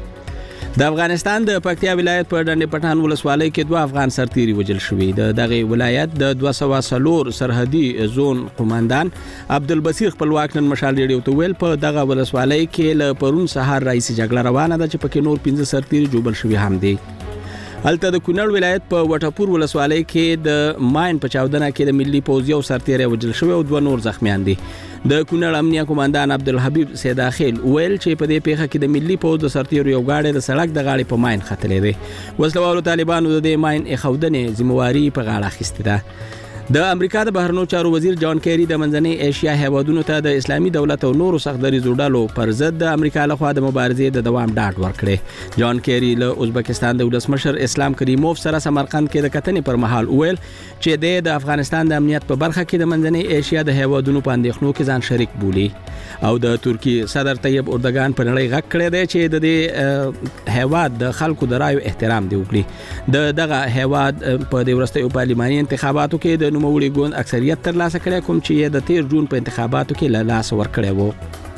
د افغانستان د پکتیا ولایت په ډنډ پټان ولسوالۍ کې دوه افغان سرتیري وژل شوي. د دغه ولایت د دوه سوه څلور سرحدي زون قوماندان عبدالبصیر خپلواک نن مشال ریډیو ته ویل په دغه ولسوالۍ کې له پرون سهار راځي جګړه روانه ده چې پکې نور پنځه سرتیري جوړبل شوي هم دي. هلته د کونړ ولایت په وټپور ولسوالۍ کې د ماین په چاودنه کې د ملي پوځ یو سرتیری وژل شوی او دوه نور زخمیان دي. د کونړ امنیه قوماندان عبدالحبیب سیداخیل ویل چې په دې پیښه کې د ملي پوځ د سرتیرو یو غاړه د سړک د غاړې په ماین ختلې ده. وسلوالو طالبانو د دې ماین اخودنې ذمہواری په غاړه اخیستې ده. د امریکا د بهرنیو چارو وزیر جان کیری د منځنۍ ایشیا هیوادونو ته د اسلامي دولت او نورو سختدریزو ډلو پر ضد د امریکا لخوا د مبارزې د دوام ډاډ ورکړي. جان کیری له ازبکستان د ولسمشر اسلام کریموف سره سمرقند کې د کتنې پر مهال ویل چې د افغانستان د امنیت په برخه کې د منځنۍ ایشیا د هیوادونو په اندېښنو کې ځان شریک بولي او د ترکی صدر طیب اردوغان په نړۍ غږ کړی دی چې د دې هیواد د خلکو د رایو احترام دی وکړي. د دغه هیواد په د وروستیو پارلماني انتخاباتو کې د نوموړي ګوند اکثریت ترلاسه کړی کوم چې د تیر جون په انتخاباتو کې له لاسه ورکړی وو.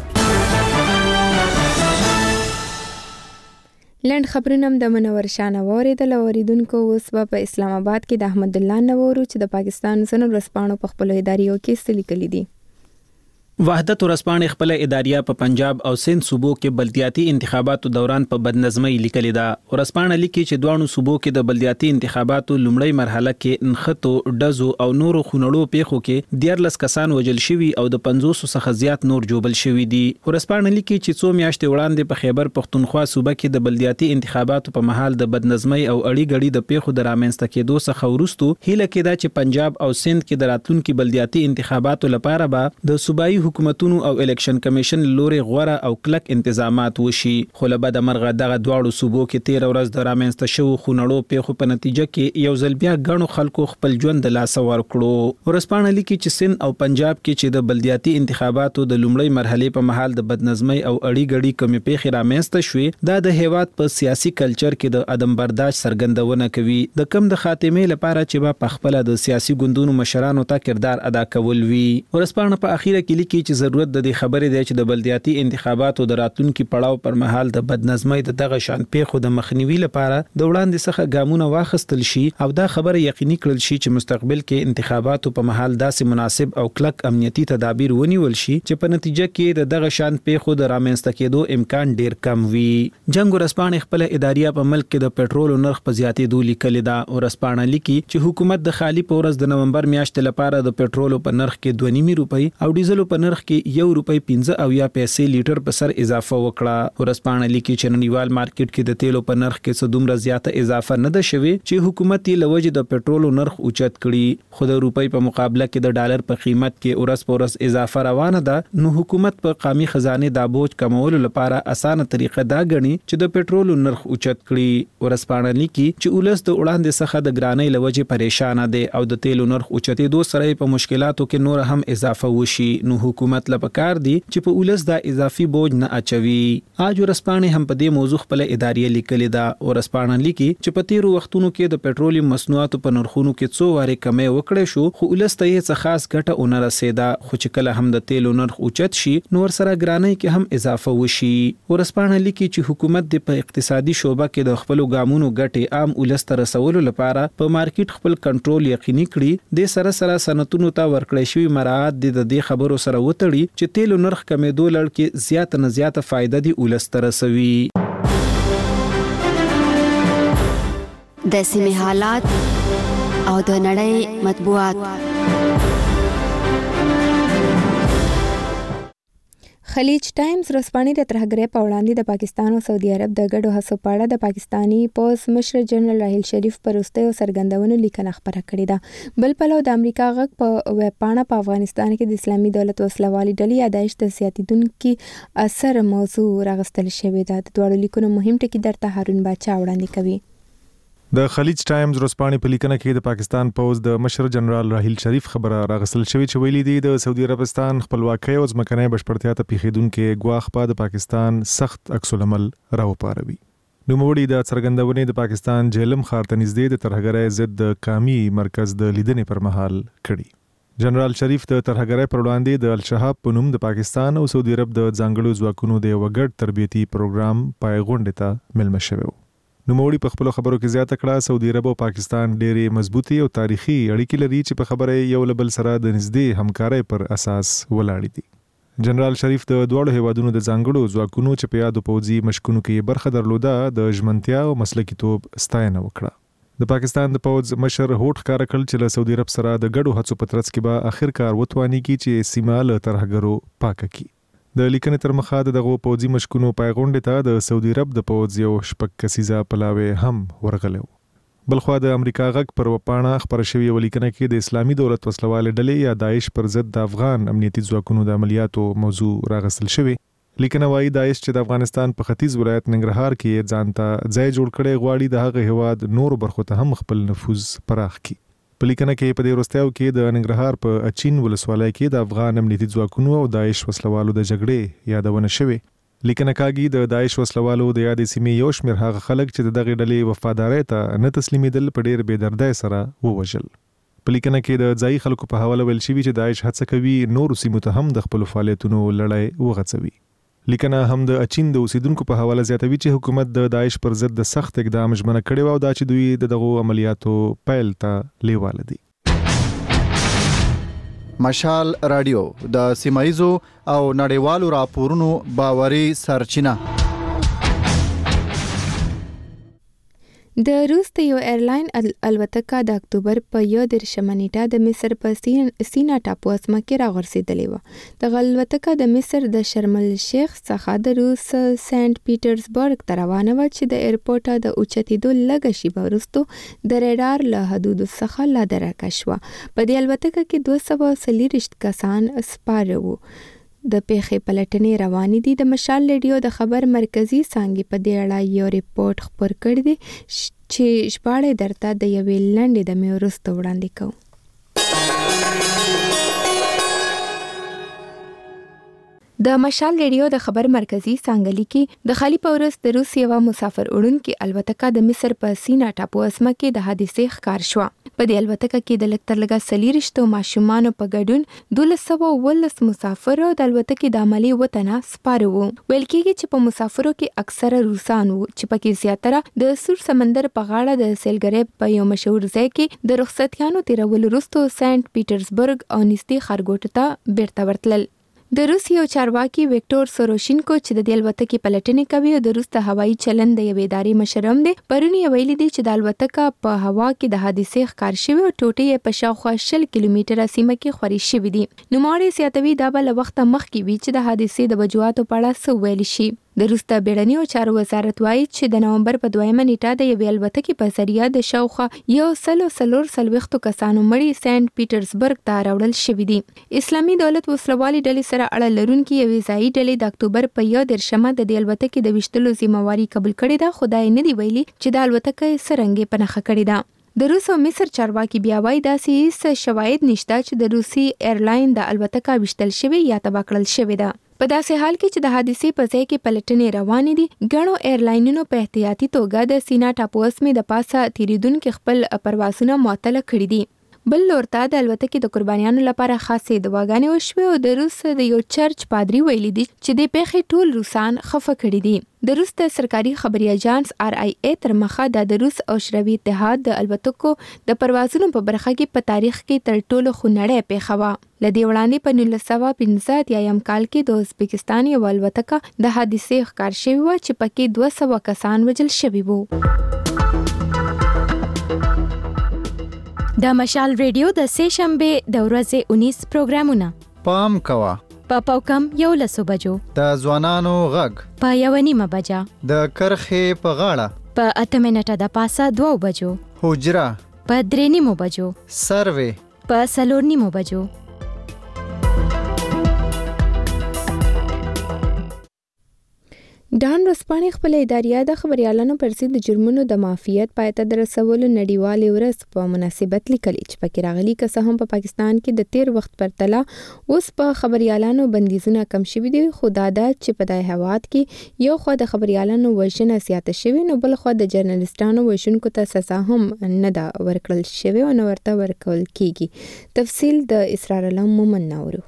لند خبرونه د منور شانه واردل اوریدونکو اوس په اسلام آباد کې د احمد الله نورو چې د پاکستان سن ورسپانو په خپل اداریو کې سلیکلي دي. وحدت ورسپانې خپل اداریه په پنجاب او سند صوبو کې بلدیاتي انتخاباتو دوران په بدنظمۍ لیکلې ده. ورسپانې لیکي چې دوانو صوبو کې د بلدیاتي انتخاباتو لومړی مرحله کې نخټو ډزو او نورو خونړو پیښو کې دیارلس کسان وژل شوي او د پنځوس څخه زیات نور جوړبل شوي دي. ورسپانې لیکي چې څو میاشتې وړاندې په خیبر پختونخوا صوبه کې د بلدیاتي انتخاباتو په محل د بدنظمۍ او اړي غړي د پیښو د رامنځته کېدو څخه وروسته هیله کېده چې پنجاب او سند کې د راتلونکو بلدیاتي انتخاباتو لپاره به د صوبایي حکومتونو او الیکشن کمیشن لوري غوړه او کلک انتظامات وشي. خو له بد مرغه دغه دواړو صوبو کې تیر ورځ د رامنځته شوو خونړو پیښو په نتیجه کې یو ځل بیا غنو خلکو خپل ژوند د لاس ورکړو. ورسپانې لیکي چې سند او پنجاب کې چې د بلدیاتي انتخاباتو د لومړی مرحله په محل د بدنظمۍ او اړي غړي کمی پیښې رامنځته شوې دا د هیواد په سیاسي کلچر کې د عدم برداشت څرګندونه کوي. د کم د خاتمې لپاره چې په خپل د سیاسي ګوندونو مشرانو ته کردار ادا کول وی. ورسپانې په اخیره کې لیکي چې ضرورت د دې خبرې دی چې د بلدیاتي انتخاباتو د راتلونکو پړاو پر مهال د بدنظمۍ د دغه شان پیښو د مخنیوي لپاره د وړاندې څخه ګامونه واخیستل شي او دا خبره یقیني کړل شي چې مستقبل کې انتخاباتو په مهال داسې مناسب او کلک امنیتي تدابیر ونیول شي چې په نتیجه کې د دغه شان پیښو د رامنځته کېدو امکان ډیر کم وي. جنگ ورسپانې خپل اداریه په ملک کې د پټرول نرخ په زیاتېدو لیکلې ده. ورسپانې لیکي چې حکومت د خالي په ورځ د نومبر میاشتې لپاره د پټرول په نرخ کې دوه نیمه روپۍ او ډیزل په نرخ کې یو روپۍ پنځه او یا پیسې لیټر په سر اضافه وکړه. ورسپانه لیکي چې نړیوال مارکیټ کې د تیلو په نرخ کې څه دومره زیاته اضافه نه ده شوې چې حکومت یې لوجه د پټرولو نرخ اوچت کړي. خو د روپۍ په مقابله کې د ډالر په قیمت کې ورځ په ورځ اضافه روانه ده، نو حکومت په قومي خزانه د بوج کمولو لپاره اسانه طریقه دا غني چې د پټرولو نرخ اوچت کړي. ورسپانه لیکي چې ولس د وړاندې څخه د ګرانۍ لوجه پریشان دي او د تیلو نرخ اوچتې دوه سره په مشکلاتو کې نور هم اضافه وشي، نو حکومت لپاره دي چې په ولس دا اضافي بوج نه اچوي. اج ورسپانه هم په دې موضوع خپل ادارې لیکلې ده. ورسپانه لیکي چې په تیرو وختونو کې د پټرولیم مصنوعاتو په نرخونو کې څو واره کمې وکړې شو، خو ولس ته یې څه خاص ګټه ونه رسیده. خو چې کله هم د تیلو نرخ اوچت شي نو ورسره ګرانۍ کې هم اضافه وشي. ورسپانه لیکي چې حکومت د په اقتصادي شوبه کې د خپل ګامونو ګټې عام ولس ته رسولو لپاره په مارکیټ خپل کنټرول یقیني کړي. د سره سره صنعتونو ته ورکړې شوی مراعات د دې خبرو سره وتړي چې تیلو نرخ کمېدو لړ کې زیات نه زیات فائدہ دی ولس ته رسوي. د سیمې حالات او د نړۍ مطبوعات. خلیج ټایمز ورځپاڼې د ترهګرۍ په وړاندې د پاکستان او سعودي عرب د ګډو هڅو په اړه د پاکستانی پوز مشر جنرال راحیل شریف پر وروستیو څرګندونو لیکنه خپره کړې ده. بل پلو د امریکا غږ په ویب پاڼه په افغانستان کې د اسلامي دولت وسلوالي ډلې یادایش د زیاتیدونکي اثر موضوع راغستل شوې ده. د دواړو لیکونو مهم ټکي درته هارون باچا وړاندې کوي. د خلیج ټایمز ورځپاڼې په لیکنه کې د پاکستان پوز د مشر جنرال راحیل شریف خبره راغستل شوې چې ویلي دی د سعودي عربستان خپلواکۍ او ځمکنۍ بشپړتیا ته پیښیدونکې ګواښ په د پاکستان سخت عکس العمل راوپاروي. نوموړي د څرګندونې د پاکستان جیلم ښار ته نږدې د ترهګرۍ ضد د قامي مرکز د لیدنې پر مهال کړي. جنرال شریف د ترهګرۍ پر وړاندې د الشهاب په نوم د پاکستان او سعودي عرب د ځانګړو ځواکونو د وګړ تربیتي پروګرام پای غونډې ته ملمه شوی. نوموړي په خپل خبرو کې زیاته کړه سعودي عرب او پاکستان ډېرې مضبوطي او تاریخي اړیکې لري چې په خبره یو له بل سره د نږدې همکارۍ پر اساس ولاړې دي. جنرال شریف د دواړو هیوادونو د ځانګړو ځواکونو چې په یادو پوځي مشکونو کې برخه درلوده د ژمنتیا او مسلکیتوب ستاینه وکړه. د پاکستان د پوځ مشر هوټ ښکاره کړ چې له سعودي عرب سره د ګډو هڅو په ترڅ کې به اخر کار وتوانیږي چې سیمه له ترهګرو پاکه کړي. د لیکنې تر مخه دغه پوځي مشکونو پیغونډه ته د سعودي عرب د پوځ یو شپږ کسیزه پلاوی هم ورغلو. بلخوا د امریکا غږ پر وپاڼه خبر شوی ولیکنه کې د اسلامي دولت وسلواله ډلې یا داعش پر ضد د افغان امنیتي ځواکونو د عملیاتو موضوع راغستل شوی. لیکنه وايي داعش چې د افغانستان په ختیځ ولایت ننګرهار کې ځانته ځای جوړ کړي غواړي د هغه هواد نور برخو ته هم خپل نفوذ پراخ کړي. په لیکنه کې په دې وروستیو کې د ننګرهار په اچین ولسوالۍ کې د افغان امنیتي ځواکونو او داعش وسلوالو د جګړې یادونه شوې. لیکنه کاږي د داعش وسلوالو د یادې سیمې یو شمېر هغه خلک چې دغه ډلې وفادارۍ ته نه تسلیمېدل په ډېر بې دردۍ سره ووژل. په لیکنه کې د ځایي خلکو په حواله ویل شوي چې داعش هڅه کوي نورو سیمو ته هم د خپلو فعالیتونو لړۍ وغځوي. لیکنه هم د اچین د اوسیدونکو په حواله زیاتوي چې حکومت د داعش پر ضد د سخت اقدام ژمنه کړې او دا چې دوی د دغه عملیاتو پیل ته لیواله دي. مشال رادیو د سیمایزو او نړیوالو راپورونو باوري سرچینه. د روس د یو ایرلاین الوتکه د اکتوبر په یو دېرشمه نیټه د مصر په سینا ټاپو اسمه کې راغورځېدلې وه. دغه الوتکه د مصر د شرم الشیخ څخه د روس سنت پیټرزبرګ ته روانه وه چې د ایرپورټه د اوچتېدو لږه شیبه وروستو د ریډار له حدودو څخه لادرکه شوه. په دې الوتکه کې دوه سوه څلېرویشت کسان سپاره وو. د پیښې پلټنې روانې دي. د مشال ریډیو د خبر مرکزی څانګې په دې اړه یو ریپورت خپور کړی دی چې شپاړې درته د یوې لنډې دمې وروسته وړاندې کوو. د مشال ریډیو د خبر مرکزی څانګه لیکي د خالی پورس د روس یوه مسافر وړونکي الوتکه د مصر په سینا ټاپو اسمه کې د حادثې ښکار شوه. په دې الوتکه کې د لږ تر لږه څلېرویشتو ماشومانو په ګډون دولس سوه اوولس مسافرو د الوتکې د عملې اووه تنه سپاره وو. ویل کېږي چې په مسافرو کې اکثره روسان وو چې پکې زیاتره د سور سمندر په غاړه د سیلګرۍ په یو مشهور ځای کې د رخصتیانو تیرولو وروسته سنت پیټرزبرګ او نږدې ښارګوټو ته بیرته ورتلل. د روس یو چارواکي ویکټور سوروشینکو چې د دې الوتکې پلټنې کوي او د روس د هوایي چلند د یوې ادارې مشرم دی پرون یې ویلي دي چې د الوتکه په هوا کې د حادثې ښکار شوی او ټوټې یې په شاوخوا شل کیلومتره سیمه کې خوري شوي دي. نوموړی زیاتوي دا به له وخته مخکې وي چې د حادثې د وجوهاتو په اړه څه ویلی شي. د روس د بیړنیو چارو وزارت وایي چې د نومبر په دویمه نیټه د یوې الوتکې په ذریعه د شاوخوا یو سل او څلور څلوېښتو کسانو مړي سینټ پیټرزبرګ ته راوړل شوي دي. اسلامي دولت وسلوالې ډلې سره اړه لرونکي یوې ځایي ډلې د اکتوبر په یو دېرشمه د دې الوتکې د ویشتلو ذمهواري قبول کړې ده، خو دا یې نه دي ویلي چې د الوتکه یې څه رنګ په نښه کړې ده. د روس او مصر چارواکي بیا وایي داسې هیڅ شواهد نشته چې د روسي ایرلاین د الوتکه ویشتل شوې یا تباه کړل شوې ده. په داسې حال کې چې د حادثې په ځای کې پلټنې روانې دي، ګڼو ایرلاینونو په احتیاطي توګه د سینا ټاپو سیمې د پاسه تیریدونکو خپل پروازونه معطل کړي دي. بل لور ته د الوتکې د قربانیانو لپاره خاصې دعاګانې وشوې او د روس د یو چرچ پادري ویلي دي چې د پیښې ټول روسان خفه کړي دي. د روس د سرکاري خبري اژانس آر آی ای تر مخه د روس او شوروي اتحاد د الوتکو د پروازونو په برخه کې په تاریخ کې تر ټولو خونړۍ پیښه وه. لدې وړاندې په نولس سوه پنځه اتیایم کال کې د ازبکستان یو الوتکه د حادثې ښکار شوې وه چې پکې دوه سوه کسان وژل شوي وو. د مشال ریډیو د سې شنبه د ورځې اونیس پروګرامونه پام کوه په پاوکم یو لسو بجو د ځوانانو غږ په یو نیمه بجه د کرخې په غاړه په اته منټه د پاسه دوه بجو حجره په درې نیمو بجو سروې په څلور نیمو بجو. ډان ورځپاڼې خپل اداریه د خبريالانو پر ضد د جرمونو د معافیت پای ته د رسولو نړیوالې ورځ په مناسبت لیکلي چې پکې راغلي که څه هم په پاکستان کې د تیر وخت پرتله اوس په خبريالانو بندیزونه کم شوي دي، خو دا ده چې په دای هواد کې یو خو د خبريالانو وژنه زیاته شوې، نو بل خو د جرنالستانو وژونکو ته سزا هم نه ده ورکړل شوې او نه ورته ورکول کیږي. تفصیل د اسرار الله مومن نورو.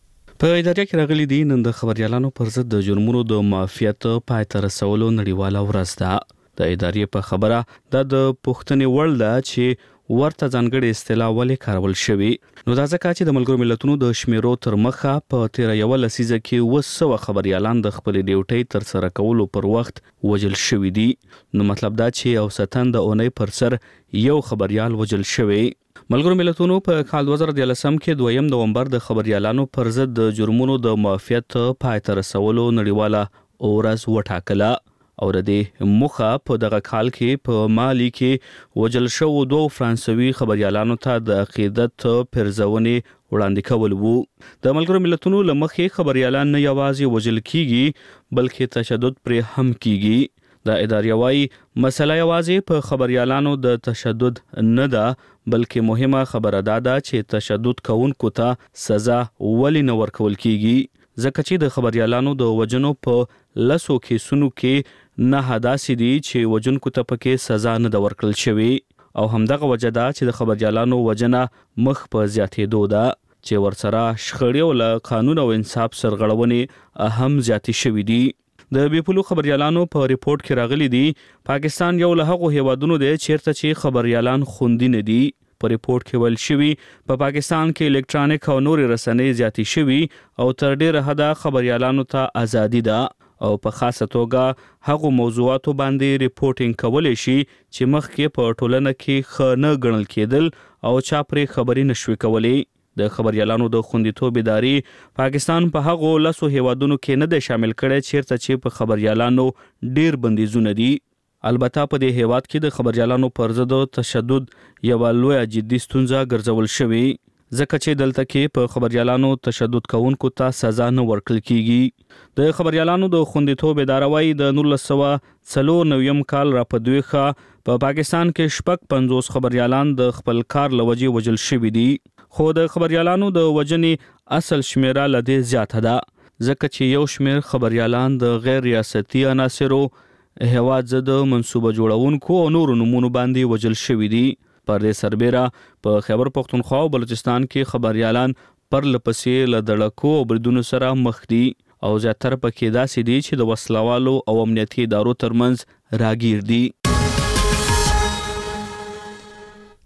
په اداره کې راغلي دي نن د خبريالانو پر ضد د جرمونو د معافیت پای ته رسولو نړیواله ورځ ده. د ادارې په خبره دا د پوښتنې وړ ده چې ورته ځانګړې اصطلاح ولې کارول شوې. نو دا ځکه چې د ملګرو ملتونو د شمیرو تر مخه په تیر یو لسیزه کې اوه سوه خبريالان د خپل ډیوټۍ تر سره کولو پر وخت وژل شوي دي. نو مطلب دا چې اوسطاً د اونۍ پر سر یو خبريال وژل شوی. ملګرو ملتونو په کال دوه زره دیارلسم کې دویم نومبر د خبريالانو پر ضد د جرمونو د معافیت پای ته رسولو نړیواله ورځ وټاکله او د دې موخه په دغه کال کې په مالی کې وژل شوو دوه فرانسوي خبريالانو ته د عقیدت پرځونې وړاندې کول وو. د ملګرو ملتونو له مخې خبريالان نه یوازې وژل کیږي بلکې تشدد پرې هم کیږي. د ادارې وايي مسله یوازې په خبريالانو د تشدد نه ده بلکې مهمه خبره دا ده چې تشدد کوونکو ته سزا ولې نه ورکول کیږي، ځکه چې د خبريالانو د وژنو په لسو کیسونو کې نه هداسې دي چې وژونکو ته پکې سزا نه ده ورکړل شوې او همدغه وجه ده چې د خبريالانو وژنه مخ په زیاتېدو ده چې ورسره شخړې او له قانون او انصاف سرغړونې هم زیاتې شوې دي. د بیپولو خبريالانو په ریپورت کې راغلي دي پاکستان یو له هغو هیوادونو دی چیرته چې خبريالان خوندي نه دي. په ریپورت کې ویل شوي په پا پاکستان کې الکترونیک او نورې رسنۍ زیاتې شوي او تر ډیره حده خبريالانو ته ازادي ده او په خاصه توګه هغو موضوعاتو باندې ریپورټینګ کولی شي چې مخکې په ټولنه کې ښه نه ګڼل کېدل او چا پرې خبرې نشوي کولی. د خبريالانو د خوندیتوب ادارې پاکستان په هغو لسو هیوادونو کې نه دی شامل کړی چیرته چې په خبريالانو ډیر بندیزونه دي. البته په دې هیواد کې د خبريالانو پر ضد تشدد یوه لویه جدي ستونزه ګرځول شوې، ځکه چې دلته کې په خبريالانو تشدد کوونکو ته سزا نه ورکړل کیږي. د خبريالانو د خوندیتوب اداره وايي د نولس سوه څلور نویم کال را په دویخه په پاکستان کې شپږ پنځوس خبريالان د خپل کار له وجې وژل شوي دي، خو د خبريالانو د وژنې اصل شمیره له دې زیاته ده ځکه چې یو شمیر خبريالان د غیر ریاستي عناصرو، هیواد ضد منصوبه جوړونکو او نورو نومونو باندې وژل شوي دي. پر دې سربېره په خیبر پختونخوا او بلوچستان کې خبريالان پرله پسې له دړکو او بریدونو سره مخ دي او زیاتره پکې داسې دي چې د وسلوالو او امنیتي ادارو ترمنځ راګیر دي.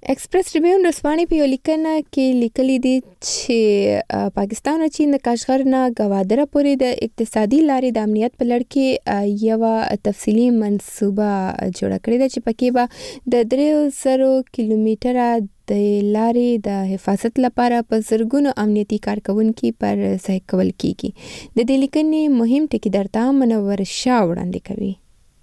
ایکسپریس ټریبیون رسوانې په یو لیکنه کې لیکلي دي چې پاکستان او چین د کاشغر نه ګوادره پورې د اقتصادي لارې د امنیت په لړ کې یو تفصیلي منصوبه جوړه کړې ده چې پکې به د درې سوه کیلومتره د لارې د حفاظت لپاره په زرګونو امنیتي کارکونکي پر ځای کول کیږي. د دې لیکنې مهم ټکي درته منور شاه وړاندې کوي.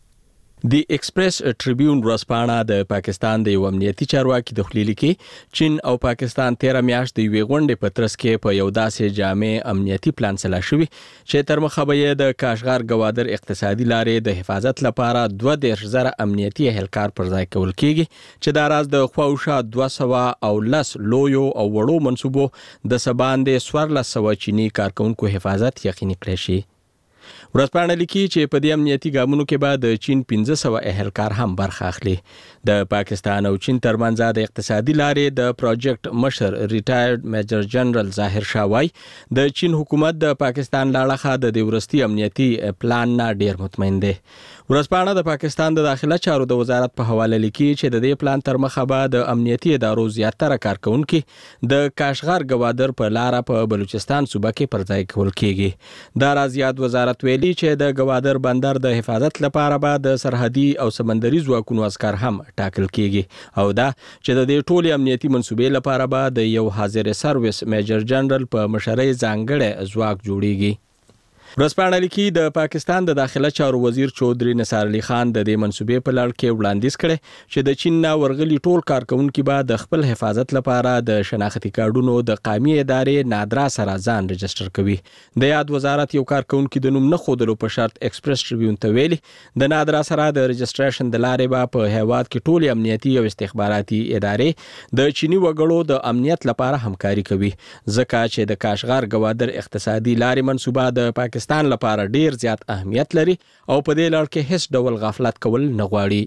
دی ایکسپریس ټریبیون ورځپاڼه د پاکستان د یو امنیتي چارواکي د خلیلي کې چین او پاکستان تیره میاشت د یوې غونډې په ترڅ کې په یو داسې جامع امنیتي پلان سلا شوی چې تر مخه به د کاشغر ګوادر اقتصادي لارې د حفاظت لپاره دوه دېرش زره امنیتي اهلکار پر ځای کول کیږي چې دا راز د خواوشا دوه سوه او لس لویو او وړو منصوبو د سباندې څوارلس سوه چینی کارکونکو حفاظت یقیني کړی شي. ورځپاڼه لیکي چې په دې امنیتي ګامونو کې به د چین پنځه سوه اهلکار هم برخه اخلي. د پاکستان او چین ترمنځ د اقتصادي لارې د پروجیکټ مشر ریټایرډ میجر جنرال ظاهر شاه وایي د چین حکومت د پاکستان لاړخه د دې ورستي امنیتي پلان نه ډیر مطمئن دی. ورځپاڼه د پاکستان د داخله چارو د وزارت په حواله لیکي چې د دې پلان تر مخه به د امنیتي ادارو زیاتره کارکونکي د کاشغر ګوادر په لار په بلوچستان صوبه کې پر ځای کول کیږي. دا راز یاد وزارت ویلي چې د ګوادر بندر د حفاظت لپاره به د سرحدي او سمندري ځواکونو عسكر هم ټاکل کیږي او دا چې د دې ټولي امنیتي منصوبې لپاره به د یو حاضر سرویس میجر جنرال په مشرۍ ځانګړی ځواک جوړیږي. ورځپاڼه لیکي د پاکستان د داخله چارو وزیر چودري نثار علي خان د دې منصوبې په لړ کې وړاندیز کړی چې د چین نه ورغلي ټول کارکونکي به د خپل حفاظت لپاره د شناختي کارډونو د قومي ادارې نادرا سره ځان رجستر کوي. د یاد وزارت یو کارکونکي د نوم نه ښودلو په شرط ایکسپریس ټریبیون ته ویلي د نادرا سره د رجستریشن د لارې به په هیواد کې ټول امنیتي او استخباراتي ادارې د چینی وګړو د امنیت لپاره همکاري کوي ځکه چې د کاشغر ګوادر اقتصادي لارې منصوبه د پاکستان پاکستان لپاره ډیر زیات اهمیت لري او په دې لړ کې هیڅ ډول غفلت کول نه غواړي.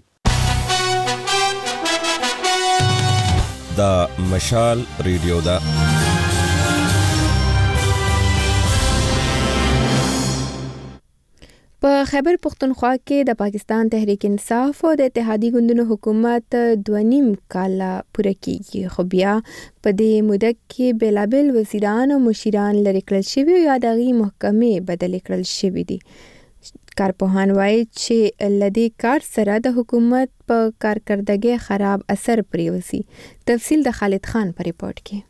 دا مشال ریډیو دا په خیبر پختونخوا کې د پاکستان تحریک انصاف او د اتحادی ګوندونو حکومت دوه نیم کاله پوره کیږي خو بیا په دې موده کې بېلابېل وزیران او مشیران لرې کړل شوي او یا د هغې محکمې بدلې کړل شوي دي. کارپوهان وایي چې له دې کار سره د حکومت په کارکردګۍ خراب اثر پرېوځي. تفصیل د خالد خان په ریپورت کې.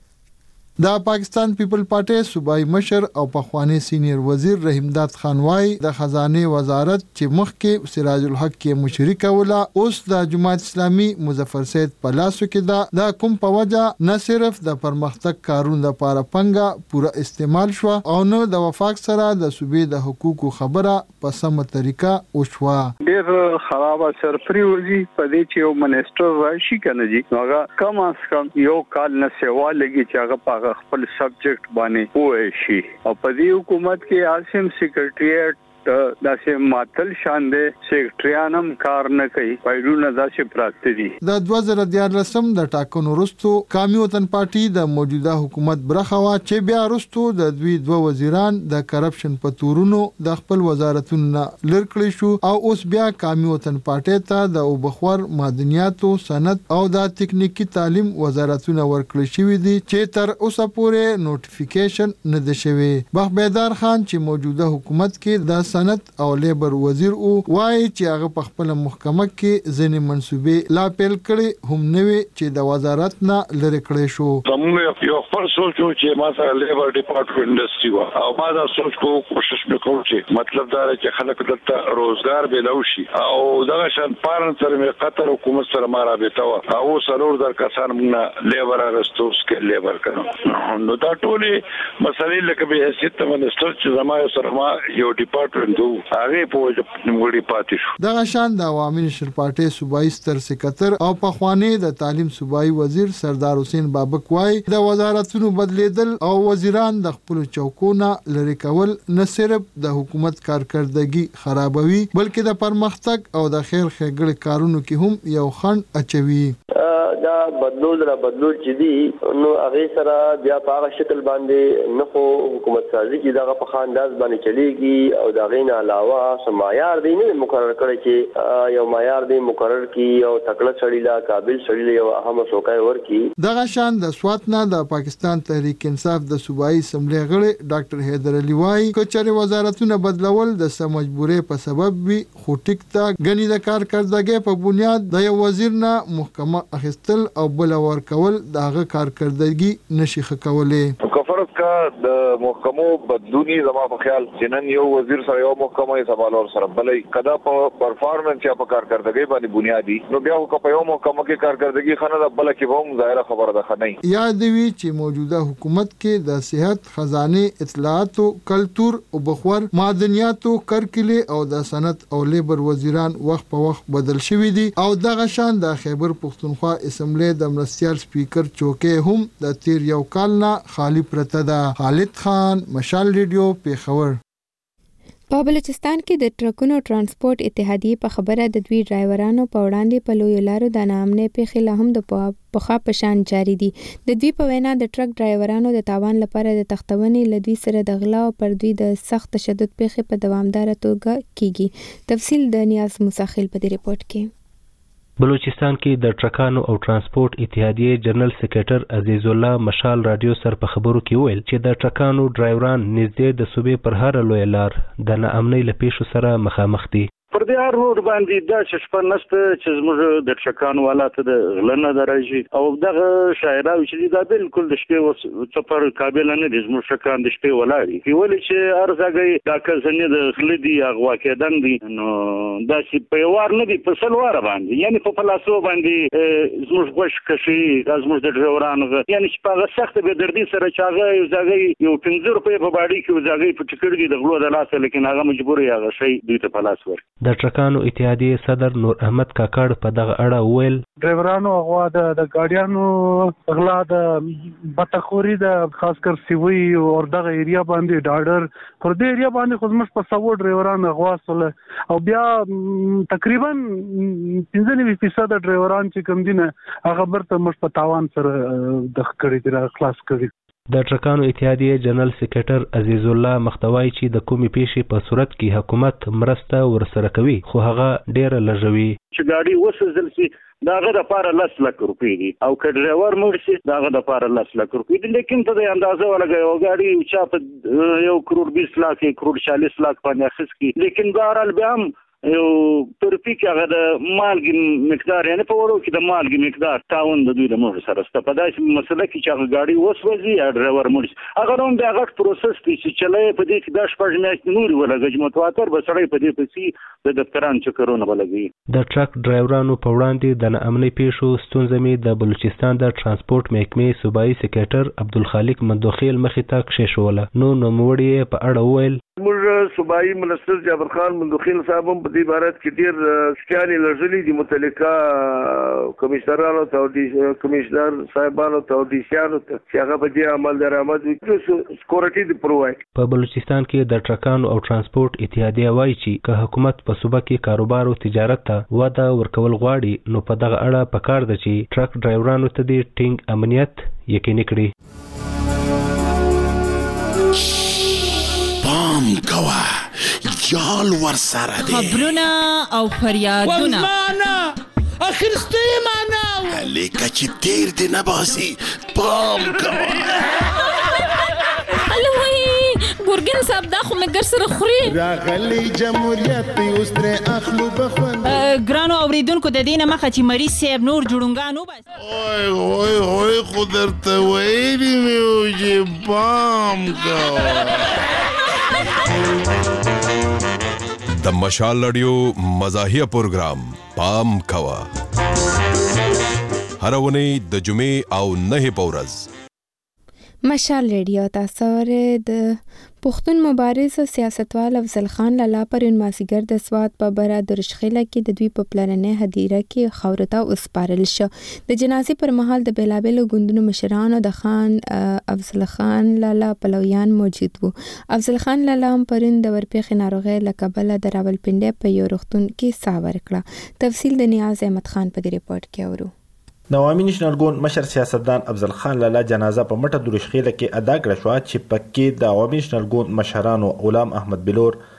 د پاکستان پیپل پارټي صوبایي مشر او پخوانی سینیئر وزیر رحیم داد خان وايي د خزانه وزارت چې مخکې سراج الحق کې مشري کوله اوس د جماعت اسلامي مظفر سید په لاسو کې ده. د کوم په وجه نه صرف د پرمختګ کارونو لپاره پنګه پوره استعمال شو او نو د وفاق سره د صوبې د حقوقو خبره په سمه طریقه وشوه. ډیر خراب اثر پریوزي په دې چې یو منیسټر راشي کنه جی هغه کم از کم یو کال نه سیوا لګي چې هغه خپل سبجیکټ باندې پوه شي او په دې حکومت کې عاصم سیکریټریټ دا سه ماتل شان دي سیکریټریان هم کار نه کوي پایلونه دا سه پراته دي. د دوه زره دیارلسم د ټاکنو وروسته قومي وطن پارټي د موجوده حکومت برخه وا چې بیا وروسته د دوی دوه وزیران د کرپشن په تورونو د خپل وزارتونو لر کړی شو او اوس بیا قومي وطن پارټي ته د وبخور معدنیاتو صنعت او د تکنیکی تعلیم وزارتونه ورکړل شوې دي چې تر اوسه پورې نوټیفیکیشن نه ده شوی. بخبیدار خان چې موجوده حکومت کې د صنعت او لیبر وزیر او وایي چې هغه په خپل محکمه کې ځینې منصوبې لا پیل کړي هم نوي چې د وزارت نه لری کړی شو. موږ یو خپل سوچو چې ما سره لیبر ډپارټمنټ انډستری و او ما دا سوچ کو کوشش وکړو چې مطلب دا چې خلک دلته روزګار به لوشي او دغه شان پارن سره مې قطر حکومت سره ما رابطه و او سرور در کسان موږ لیبر ارستو سکل لیبر کړو نو دا ټولې مسلې لکه به حیثیت منسټر چې زما سره ما یو ډپارټمنټ هغه په نمګړی پاتې شو. دغه شان د عوامي نشر پارټي صوبایي ستر سکرټر او پخوانی د تعلیم صوبایي وزیر سردار حسین بابک وای د وزارتونو بدلیدل او وزیران د خپل چوکونه لری کول نه صرف د حکومت کارکردګي خرابوي بلکې د پرمختګ او د خیر ښېګړې کارونو کې هم یو خنډ اچوي. دا بدلول را بدلول چې دي نو هغه سره بیا په هغه شکل باندې نه خو حکومت سازي کې دغه په خانداز باندې چلیږي او دا هغه نه علاوه سمایار دی نه مقرر کړی چې یو معیار دی مقرر کی یو تکړه سړی لا قابل سړی لا یو اهم څوکای ورکی. دغه شان د سوات نه د پاکستان تحریک انصاف د صوبایي اسمبلی غړي ډاکټر حیدر علي وايي کچره وزارتونه بدلول د سمجبوري په سبب وي خو ټیک تا غني د کارکړدګي په بنیاد د یو وزیر نه محکمه اخیستل او بل ورکول دغه کارکړدګي نشي خکولې. کفرت کا د محکمو بدلونی زما په خیال جنن یو وزیر سره یو محکمه یې سوال اور سره بلې کدا په پرفارمنس یا په کارکړدګي باندې بنیادی نو بیا خو په یو محکمه کې کارکړدګي خنه د بل کې هم ظاهره خبره ده خنه. یاد وی چې موجوده حکومت کې د صحت خزانه اطلاعات او کلچر او بخور معدنیات او کرکلی او د صنعت او لیبر وزیران وخت په وخت بدل شوی دي او دغه شان د خیبر پختونخوا اسمبلی د مرستيال سپیکر چوکې هم د تیر یو کال نه خالی پرته ده. خالد خان مشال ریډیو پیښور. په بلوچستان کې د ټرکونو ترانسپورت اتحادیې په خبره د دوی ډرایورانو په وړاندې په لویو لارو د ناامنۍ پیښې لا هم د پخوا په شان جاري دي. د دوی په وینا د ټرک ډرایورانو د تاوان لپاره د تختونې له دوی سره د غلا او پر دوی د سخت تشدد پیښې په دوامداره توګه کیږي. تفصیل د نیاز موسیخیل په دې ریپورت کې. بلوچستان کې د ټرکانو او ترانسپورت اتحادیې جنرال سیکریټر عزیز الله مشال رادیو سر په خبرو کې ویل چې د ټرکانو ډرایوران نږدې د صوبې پر هر لوی لار د ناامنۍ له پیښو سره مخامخ دي. پر دې هر روډ باندې د شپه نشته چې زموږ د ټرکانو حالات د غلنه درجه او دغه شاعرانو چې دا بالکل د شپې سفر قابل نه دي. زموږ ټرکان د شپې ولاړي په ولې چې ارزګي دا کزنه د خلدي اغوا کېدن دي نو دا چې په وار نه دي په سلوار باندې یعنی په پلاسو باندې زموږ خوش کشي زموږ د ډرایورانو یعنی چې په سخت به دردي سره چاغه یو ځای یو پنځه روپۍ په باډي کې ځای په ټیکټ کې د غلو د لاس لیکن هغه مجبور یې هغه شی دوی ته پلاس ور. د ټرکانو اتحادیې صدر نور احمد کاکړ په دغه اړه ویل ډرایورانو هغه د د ګاډیانو غلا د بتخوري د خاص کر سیوی او دغه ایریا باندې ډاډر پر دې ایریا باندې خو زموږ په سوو ډرایورانو غوا سول او بیا تقریبا پنځه نوي فیصد ډرایوران چې کوم دي نه هغه برته مش په تاوان سره د خکړې د خلاص کړي. د ټرکانو اتحادیې جنرال سیکریټر عزیز الله مختوای چې د کومې پیښې په صورت کې حکومت مرسته ورسره کوي خو هغه ډیره لږوي. چې گاډي وسوځل شي داغه د پاره لس لک روپۍ دي او که ډرایور مړ شي داغه د پاره لس لک روپۍ دي لیکن ته د اندازه ولګي او گاډي چې په یو کروڑ بیس لاک یو کروڑ چالیس لاک باندې اخیس کی لیکن بهرحال به هم یو ترپیک هغه د مالګین مقدار یعنی په وړو کې د مالګین مقدار تاون د دوی د موږ سره ست په داسې مسله کې چې هغه گاډي وسوځي یا ډرایور مړ شي هغه هم د هغه پروسس دی چې چلای په دې کې د شپږ میاشتې نوري ولګي متواتر به سړی په دې پسې د دفتران چکرونه ولګي. د ټرک ډرایورانو په وړاندې د ناامنۍ پیښو ستونزې مې د بلوچستان د ترانسپورت محکمې صوبایي سیکریټر عبدالخالق مندوخیل مخې ته کښېښوله. نو نوموړي په اړه وویل موږ صوبایي منسټر جابر خان مندوخیل صاحب هم په دې عبارت کې ډېر سکانې لرلې دي متعلقه کمشنرانو ته کمشنر صاحبانو ته ډي سیانو ته چې هغه په دې عمل درآمد وکړي سکیورټي دی پرووایډ. په بلوچستان کې د ټرکانو او ترانسپورت اتحادیه وایي چې که حکومت په صوبه کې کاروبار او تجارت ته وده ورکول غواړي نو په دغه اړه پکار ده چې ټرک ډرایورانو ته د ټینګ امنیت یقیني کړي. پام کوه جال ور سره دی خبرونه او فریادونه وزمانه اخرستی معنا لیکه چې تیر دی نباسي پام کوه الوی ګورګن صاحب دا خو مګر سره خوري راغلی جمهوریت اوس تر اخلو بخوند ګرانو اوریدونکو د دینه مخه چې مریض صاحب نور جوړونګانو بس اوه اوه اوه قدرت ویلی میو چې پام کوه. د مشال رادیو مزاحیه پروګرام پام کوا هر ونی د جمعې او نه په ورځ مشال ریډیو تاسو د پښتون مبارز او سیاستوال افضل خان لالا پرون مازیګر د سواد په برا درشخله کې د دوی په پلاننه هدیره کې خاورته وسپارل شو. د جنازې پر مهال د بیلابلو ګوندونو مشرانو د خان افضل خان لالا پلویان موجود وو. افضل خان لالا پرون د ورپېښې ناروغۍ له کبله د راولپنډۍ په یو روغتون کې ساه ورکړه. تفصیل د نیاز احمد خان په دې ریپورت کې اورو. د عوامي نېشنل ګوند مشر سیاستدان افضل خان لالا جنازه په مټه درشخیله کې ادا کړه شو چې پکې د عوامي نېشنل ګوند مشرانو غلام احمد بلور،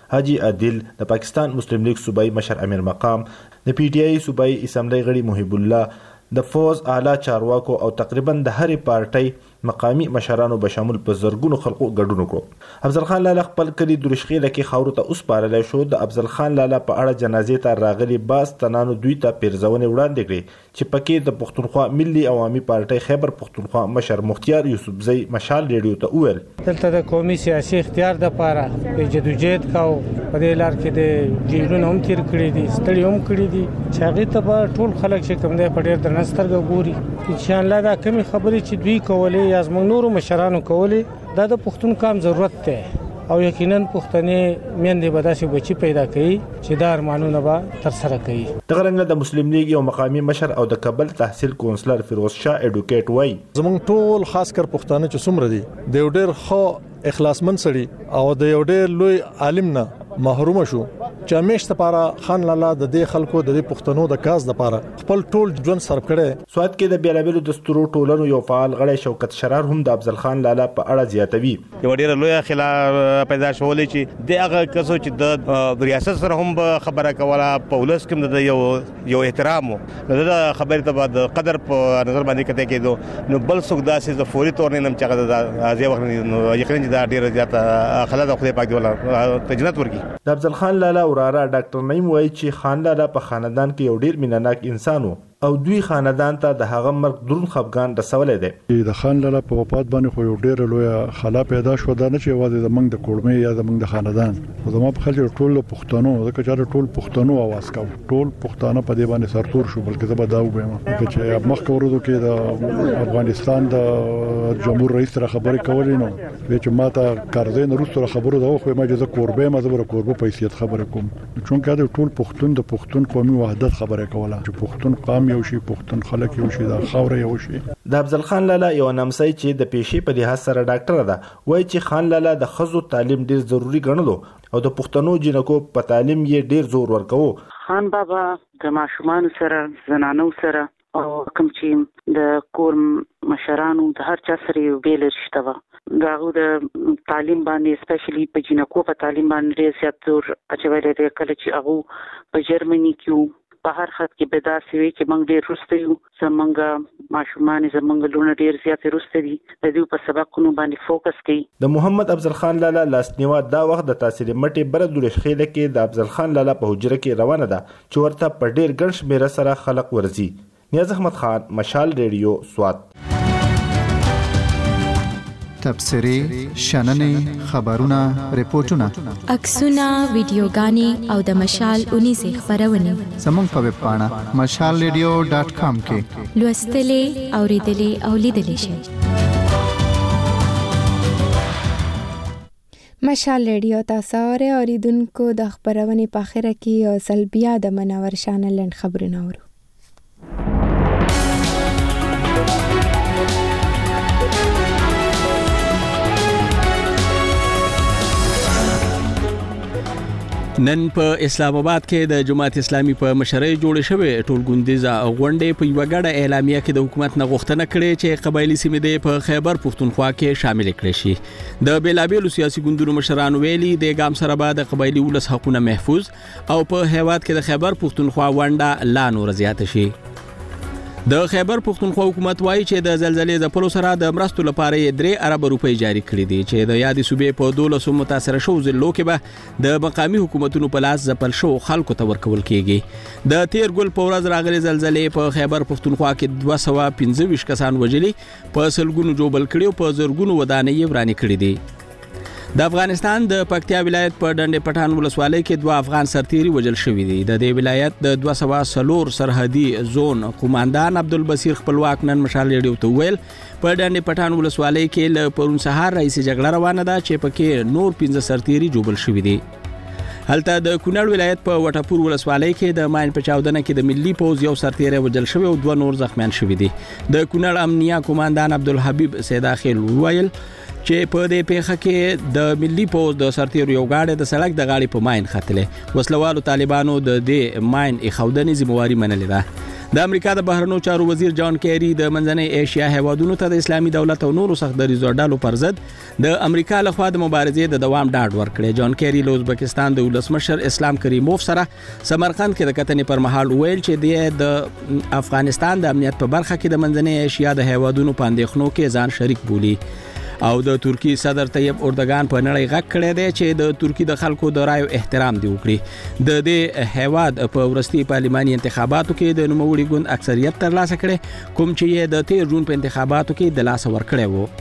حاجی عادل، د پاکستان مسلم لیگ صوبایي مشر امیر مقام، د پی ټی آی صوبایي اسمبلی غړي محب الله، د فوز اعلی چارواکو او تقریبا د هرې پارټۍ مقامی مشرانو به شامل په زرګونو خلکو ګډون وکړو. افضل خان لالا خپل کلی درشخیله کې خاورو ته وسپارلی شو. د افضل خان لالا په اړه جنازې ته راغلي باز تنانو دوی ته پیرزونې وړاندې کړې چې پکې د پښتونخوا ملي عوامي پارټۍ خیبر پښتونخوا مشر مختیار یوسفزی مشال ریډیو ته وویل دلته د قومي سیاسي اختیار دپاره جدوجہد کاوه. په دې لار کې د جیلونه هم تیر کړي دي، ستړي هم کړي دي، چې هغې ته به ټول خلک چې کوم دی په ډېر درنه سترګه ګوري. انشاءالله دا کمې خبرې چې دوی کولې یا زموږ نورو مشرانو کولې دا د پښتون کام ضرورت دی او یقینا پښتنې میندې به داسې بچي پیدا کوي چې دا ارمانونه به ترسره کوي. دغه رنګه د مسلم لیگ یو مقامی مشر او د کابل تحصیل کونسلر فیروز شاه ایډوکیټ وایي زموږ ټول خاص کر پښتانه چې څومره دي د یو ډېر ښه اخلاصمن سړي او د یو ډېر لوی عالم نه محروم شو چې همیشه لپاره خان لالا د دې خلکو د دې پښتنو د کاز لپاره خپل ټول ژوند صرف کړي. سواد کې د بیلابیلو دستورو ټولنو یو فعال غړی شوکت شرار هم د افضل خان لالا په اړه زیاتوي. یو ډیره لوی خلاف پیدا شولې چې د هغه کسو چې د ریاست سره هم خبره کوله په ولس کې د یو یو احترام نو د خبرې ته بعد قدر په نظر باندې کته کېدو نو بل څوک داسې د فوري تور نه نم چې د ازي وخت نو یقینا دا ډیره زیاته خلک خدای پاک دی ولا تجنت ورکی. د افضل خان لالا وراره ډاکټر نعیم وایي چې خان لالا په خاندان کې یو ډیر مینناک انسان و او دوی خاندان ته د هغه مرګ درون خفګان رسولی دی. د خان لالا په وفات باندې خو یو ډیره لویه خلا پیدا شو. دا نه چې یوازې زموږ د کورمې یا زموږ د خاندان خو زما په خیال چې ټول پښتنو ځکه چې ټول پښتنو اواز کاوه ټول پښتانه په دې باندې سرتور شو. بلکې زه به دا ووایم چې مخکې ورځو کې د افغانستان د جمهور رئیس سره خبرې کولې نو چې ما ته کارځای نه وروسته خبرو دا خو ما چې زه کوربه ما زه به کوربه په حیثیت خبرې کوم چونکې دا ټول پښتون د پښتون قومي وحدت خبرې کوله چې پښتون قام یو شي پښتون خلک یو شي دا خاوره یو شي. د افضل خان لالا یو نامسي چې د پیشې په لحاظ سره ډاکټر ده وایي چې خان لالا د ښځو تعلیم ډیر ضروری ګڼلو او د پښتنو جنکو په تعلیم یې ډیر زور ورکوه. خان بابا د ماشومان سره زنانو سره او کوم چې د کور مشرانو د هر چا سره یو بیل رشته وه. داغو د تعلیم باندې سپیشلی په جنکو په تعلیم باندې ډیر زیات زور اچولی دی. کله چې هغه په جرمني کې په هر خط کې به داسې وي چې موږ ډېر وروسته یو. زموږ ماشومان زموږ لونه ډېر زیات وروسته دي د دوی په سبقونو باندې فوکس کوي. د محمد افضل خان لالا لاسنیوا دا وخت د تاثیر مټې بره درشخیله کې د افضل خان لالا په حجره کې روانه ده چې ورته په ډېر ګڼ شمېره سره خلک ورځي. نیاز احمد خان، مشال ریډیو، سوات. تبصرې، شننې، خبرونه، ریپورتونه، عکسونه، ویډیوګانې او د مشال اونیزه خبرونه زموږ په ویب پاڼه مشال ریډیو ډاټ کام کې لوستلې، اوریدلې او لیدلې شئ. مشال ریډیو تاسو اوریدونکو د خبرونې په اخره کې یو ځل بیا د منور شانه لنډ خبرونه اورو. نن په اسلام آباد کې د جماعت اسلامي په مشرۍ جوړې شوې ټولګوندیزه غونډې په یوه ګډه اعلامیه کې د حکومت نه غوښتنه کړې چې قبایلي سیمې په خیبر پښتونخوا کې شامل کړي شي. د بیلابیلو سیاسي ګوندونو مشرانو ویلي د ګام سره به د قبایلي ولس حقونه محفوظ او په هیواد کې د خیبر پښتونخوا ونډه لا نور زیاته شي. د خیبر پښتونخوا حکومت وایي چې د زلزلې ځپلو سره د مرستو لپاره یې درې اربه روپۍ جاري کړي دي چې د یادې صوبې په دولسو متاثره شوو ضلعو کې به د مقامي حکومتونو په لاس ځپل شوو خلکو ته ورکول کیږي. د تیر ګل په ورځ راغلي زلزلې په خیبر پښتونخوا کې دوه سوه پنځه ویشت کسان وژلي، په سلګونو ژوبل کړي او په زرګونو ودانۍ یې ورانې کړي دي. د افغانستان د پکتیا ولایت په ډنډ پټان ولسوالۍ کې دوه افغان سرتیري وژل شوي دي. د دې ولایت د دوه سوه څلور سرحدي زون قوماندان عبدالبصیر خپلواک نن مشال ریډیو ته وویل په ډنډ پټان ولسوالۍ کې له پرون سهار راهیسې جګړه روانه ده چې پکې نور پنځه سرتیري ژوبل شوي دي. هلته د کونړ ولایت په وټپور ولسوالۍ کې د ماین په چاودنه کې د ملي پوځ یو سرتیری وژل شوی او دوه نور زخمیان شوي دي. د کونړ امنیه قوماندان عبدالحبیب سیداخیل وویل چې په دې پیښه کې د ملي پوځ د سرتیرو یو ګاډی د سړک د غاړې په ماین ختلی. وسلوالو طالبانو د دې ماین ایښودنې ذمهواري منلې ده. د امریکا د بهرنیو چارو وزیر جان کیری د منځنۍ ایشیا هیوادونو ته د اسلامي دولت او نورو سختدریزو ډلو پر ضد د امریکا لخوا د مبارزې د دوام ډاډ ورکړی. جان کیری له ازبکستان د ولسمشر اسلام کریموف سره سمرقند کې د کتنې پر مهال ویل چې د افغانستان د امنیت په برخه کې د منځنۍ ایشیا د هیوادونو په اندېښنو کې ځان شریک بولي. او د ترکی صدر طیب اردوغان په نړۍ غږ کړی دی چې د ترکی د خلکو د رایو احترام دی وکړي. د دې هیواد په وروستي پارلماني انتخاباتو کې د نوموړي ګوند اکثریت ترلاسه کړي کوم چې یې د تیر جون په انتخاباتو کې د لاسه ورکړی وو.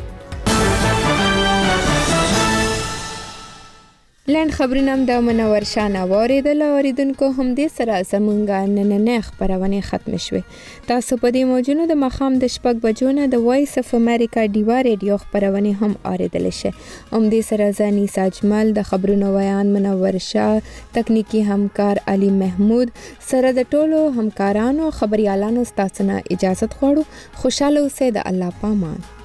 لند خبرونه د منور شان اوریدل اوریدونکو هم دې سره زمونږه نننې خبرونه ختم شوه. تاسو په دې موجونو د مخام د شپږ بجو نه د وایس اف امریکا ډیوا ریډیو خبرونه هم اوریدل شي. هم دې سره زانی ساجمل د خبرونو بیان منور شاه تکنیکی همکار علي محمود سره د ټولو همکارانو خبريالانو ستاسو نه اجازه غواړو. خوشاله اوسئ. د الله پامان.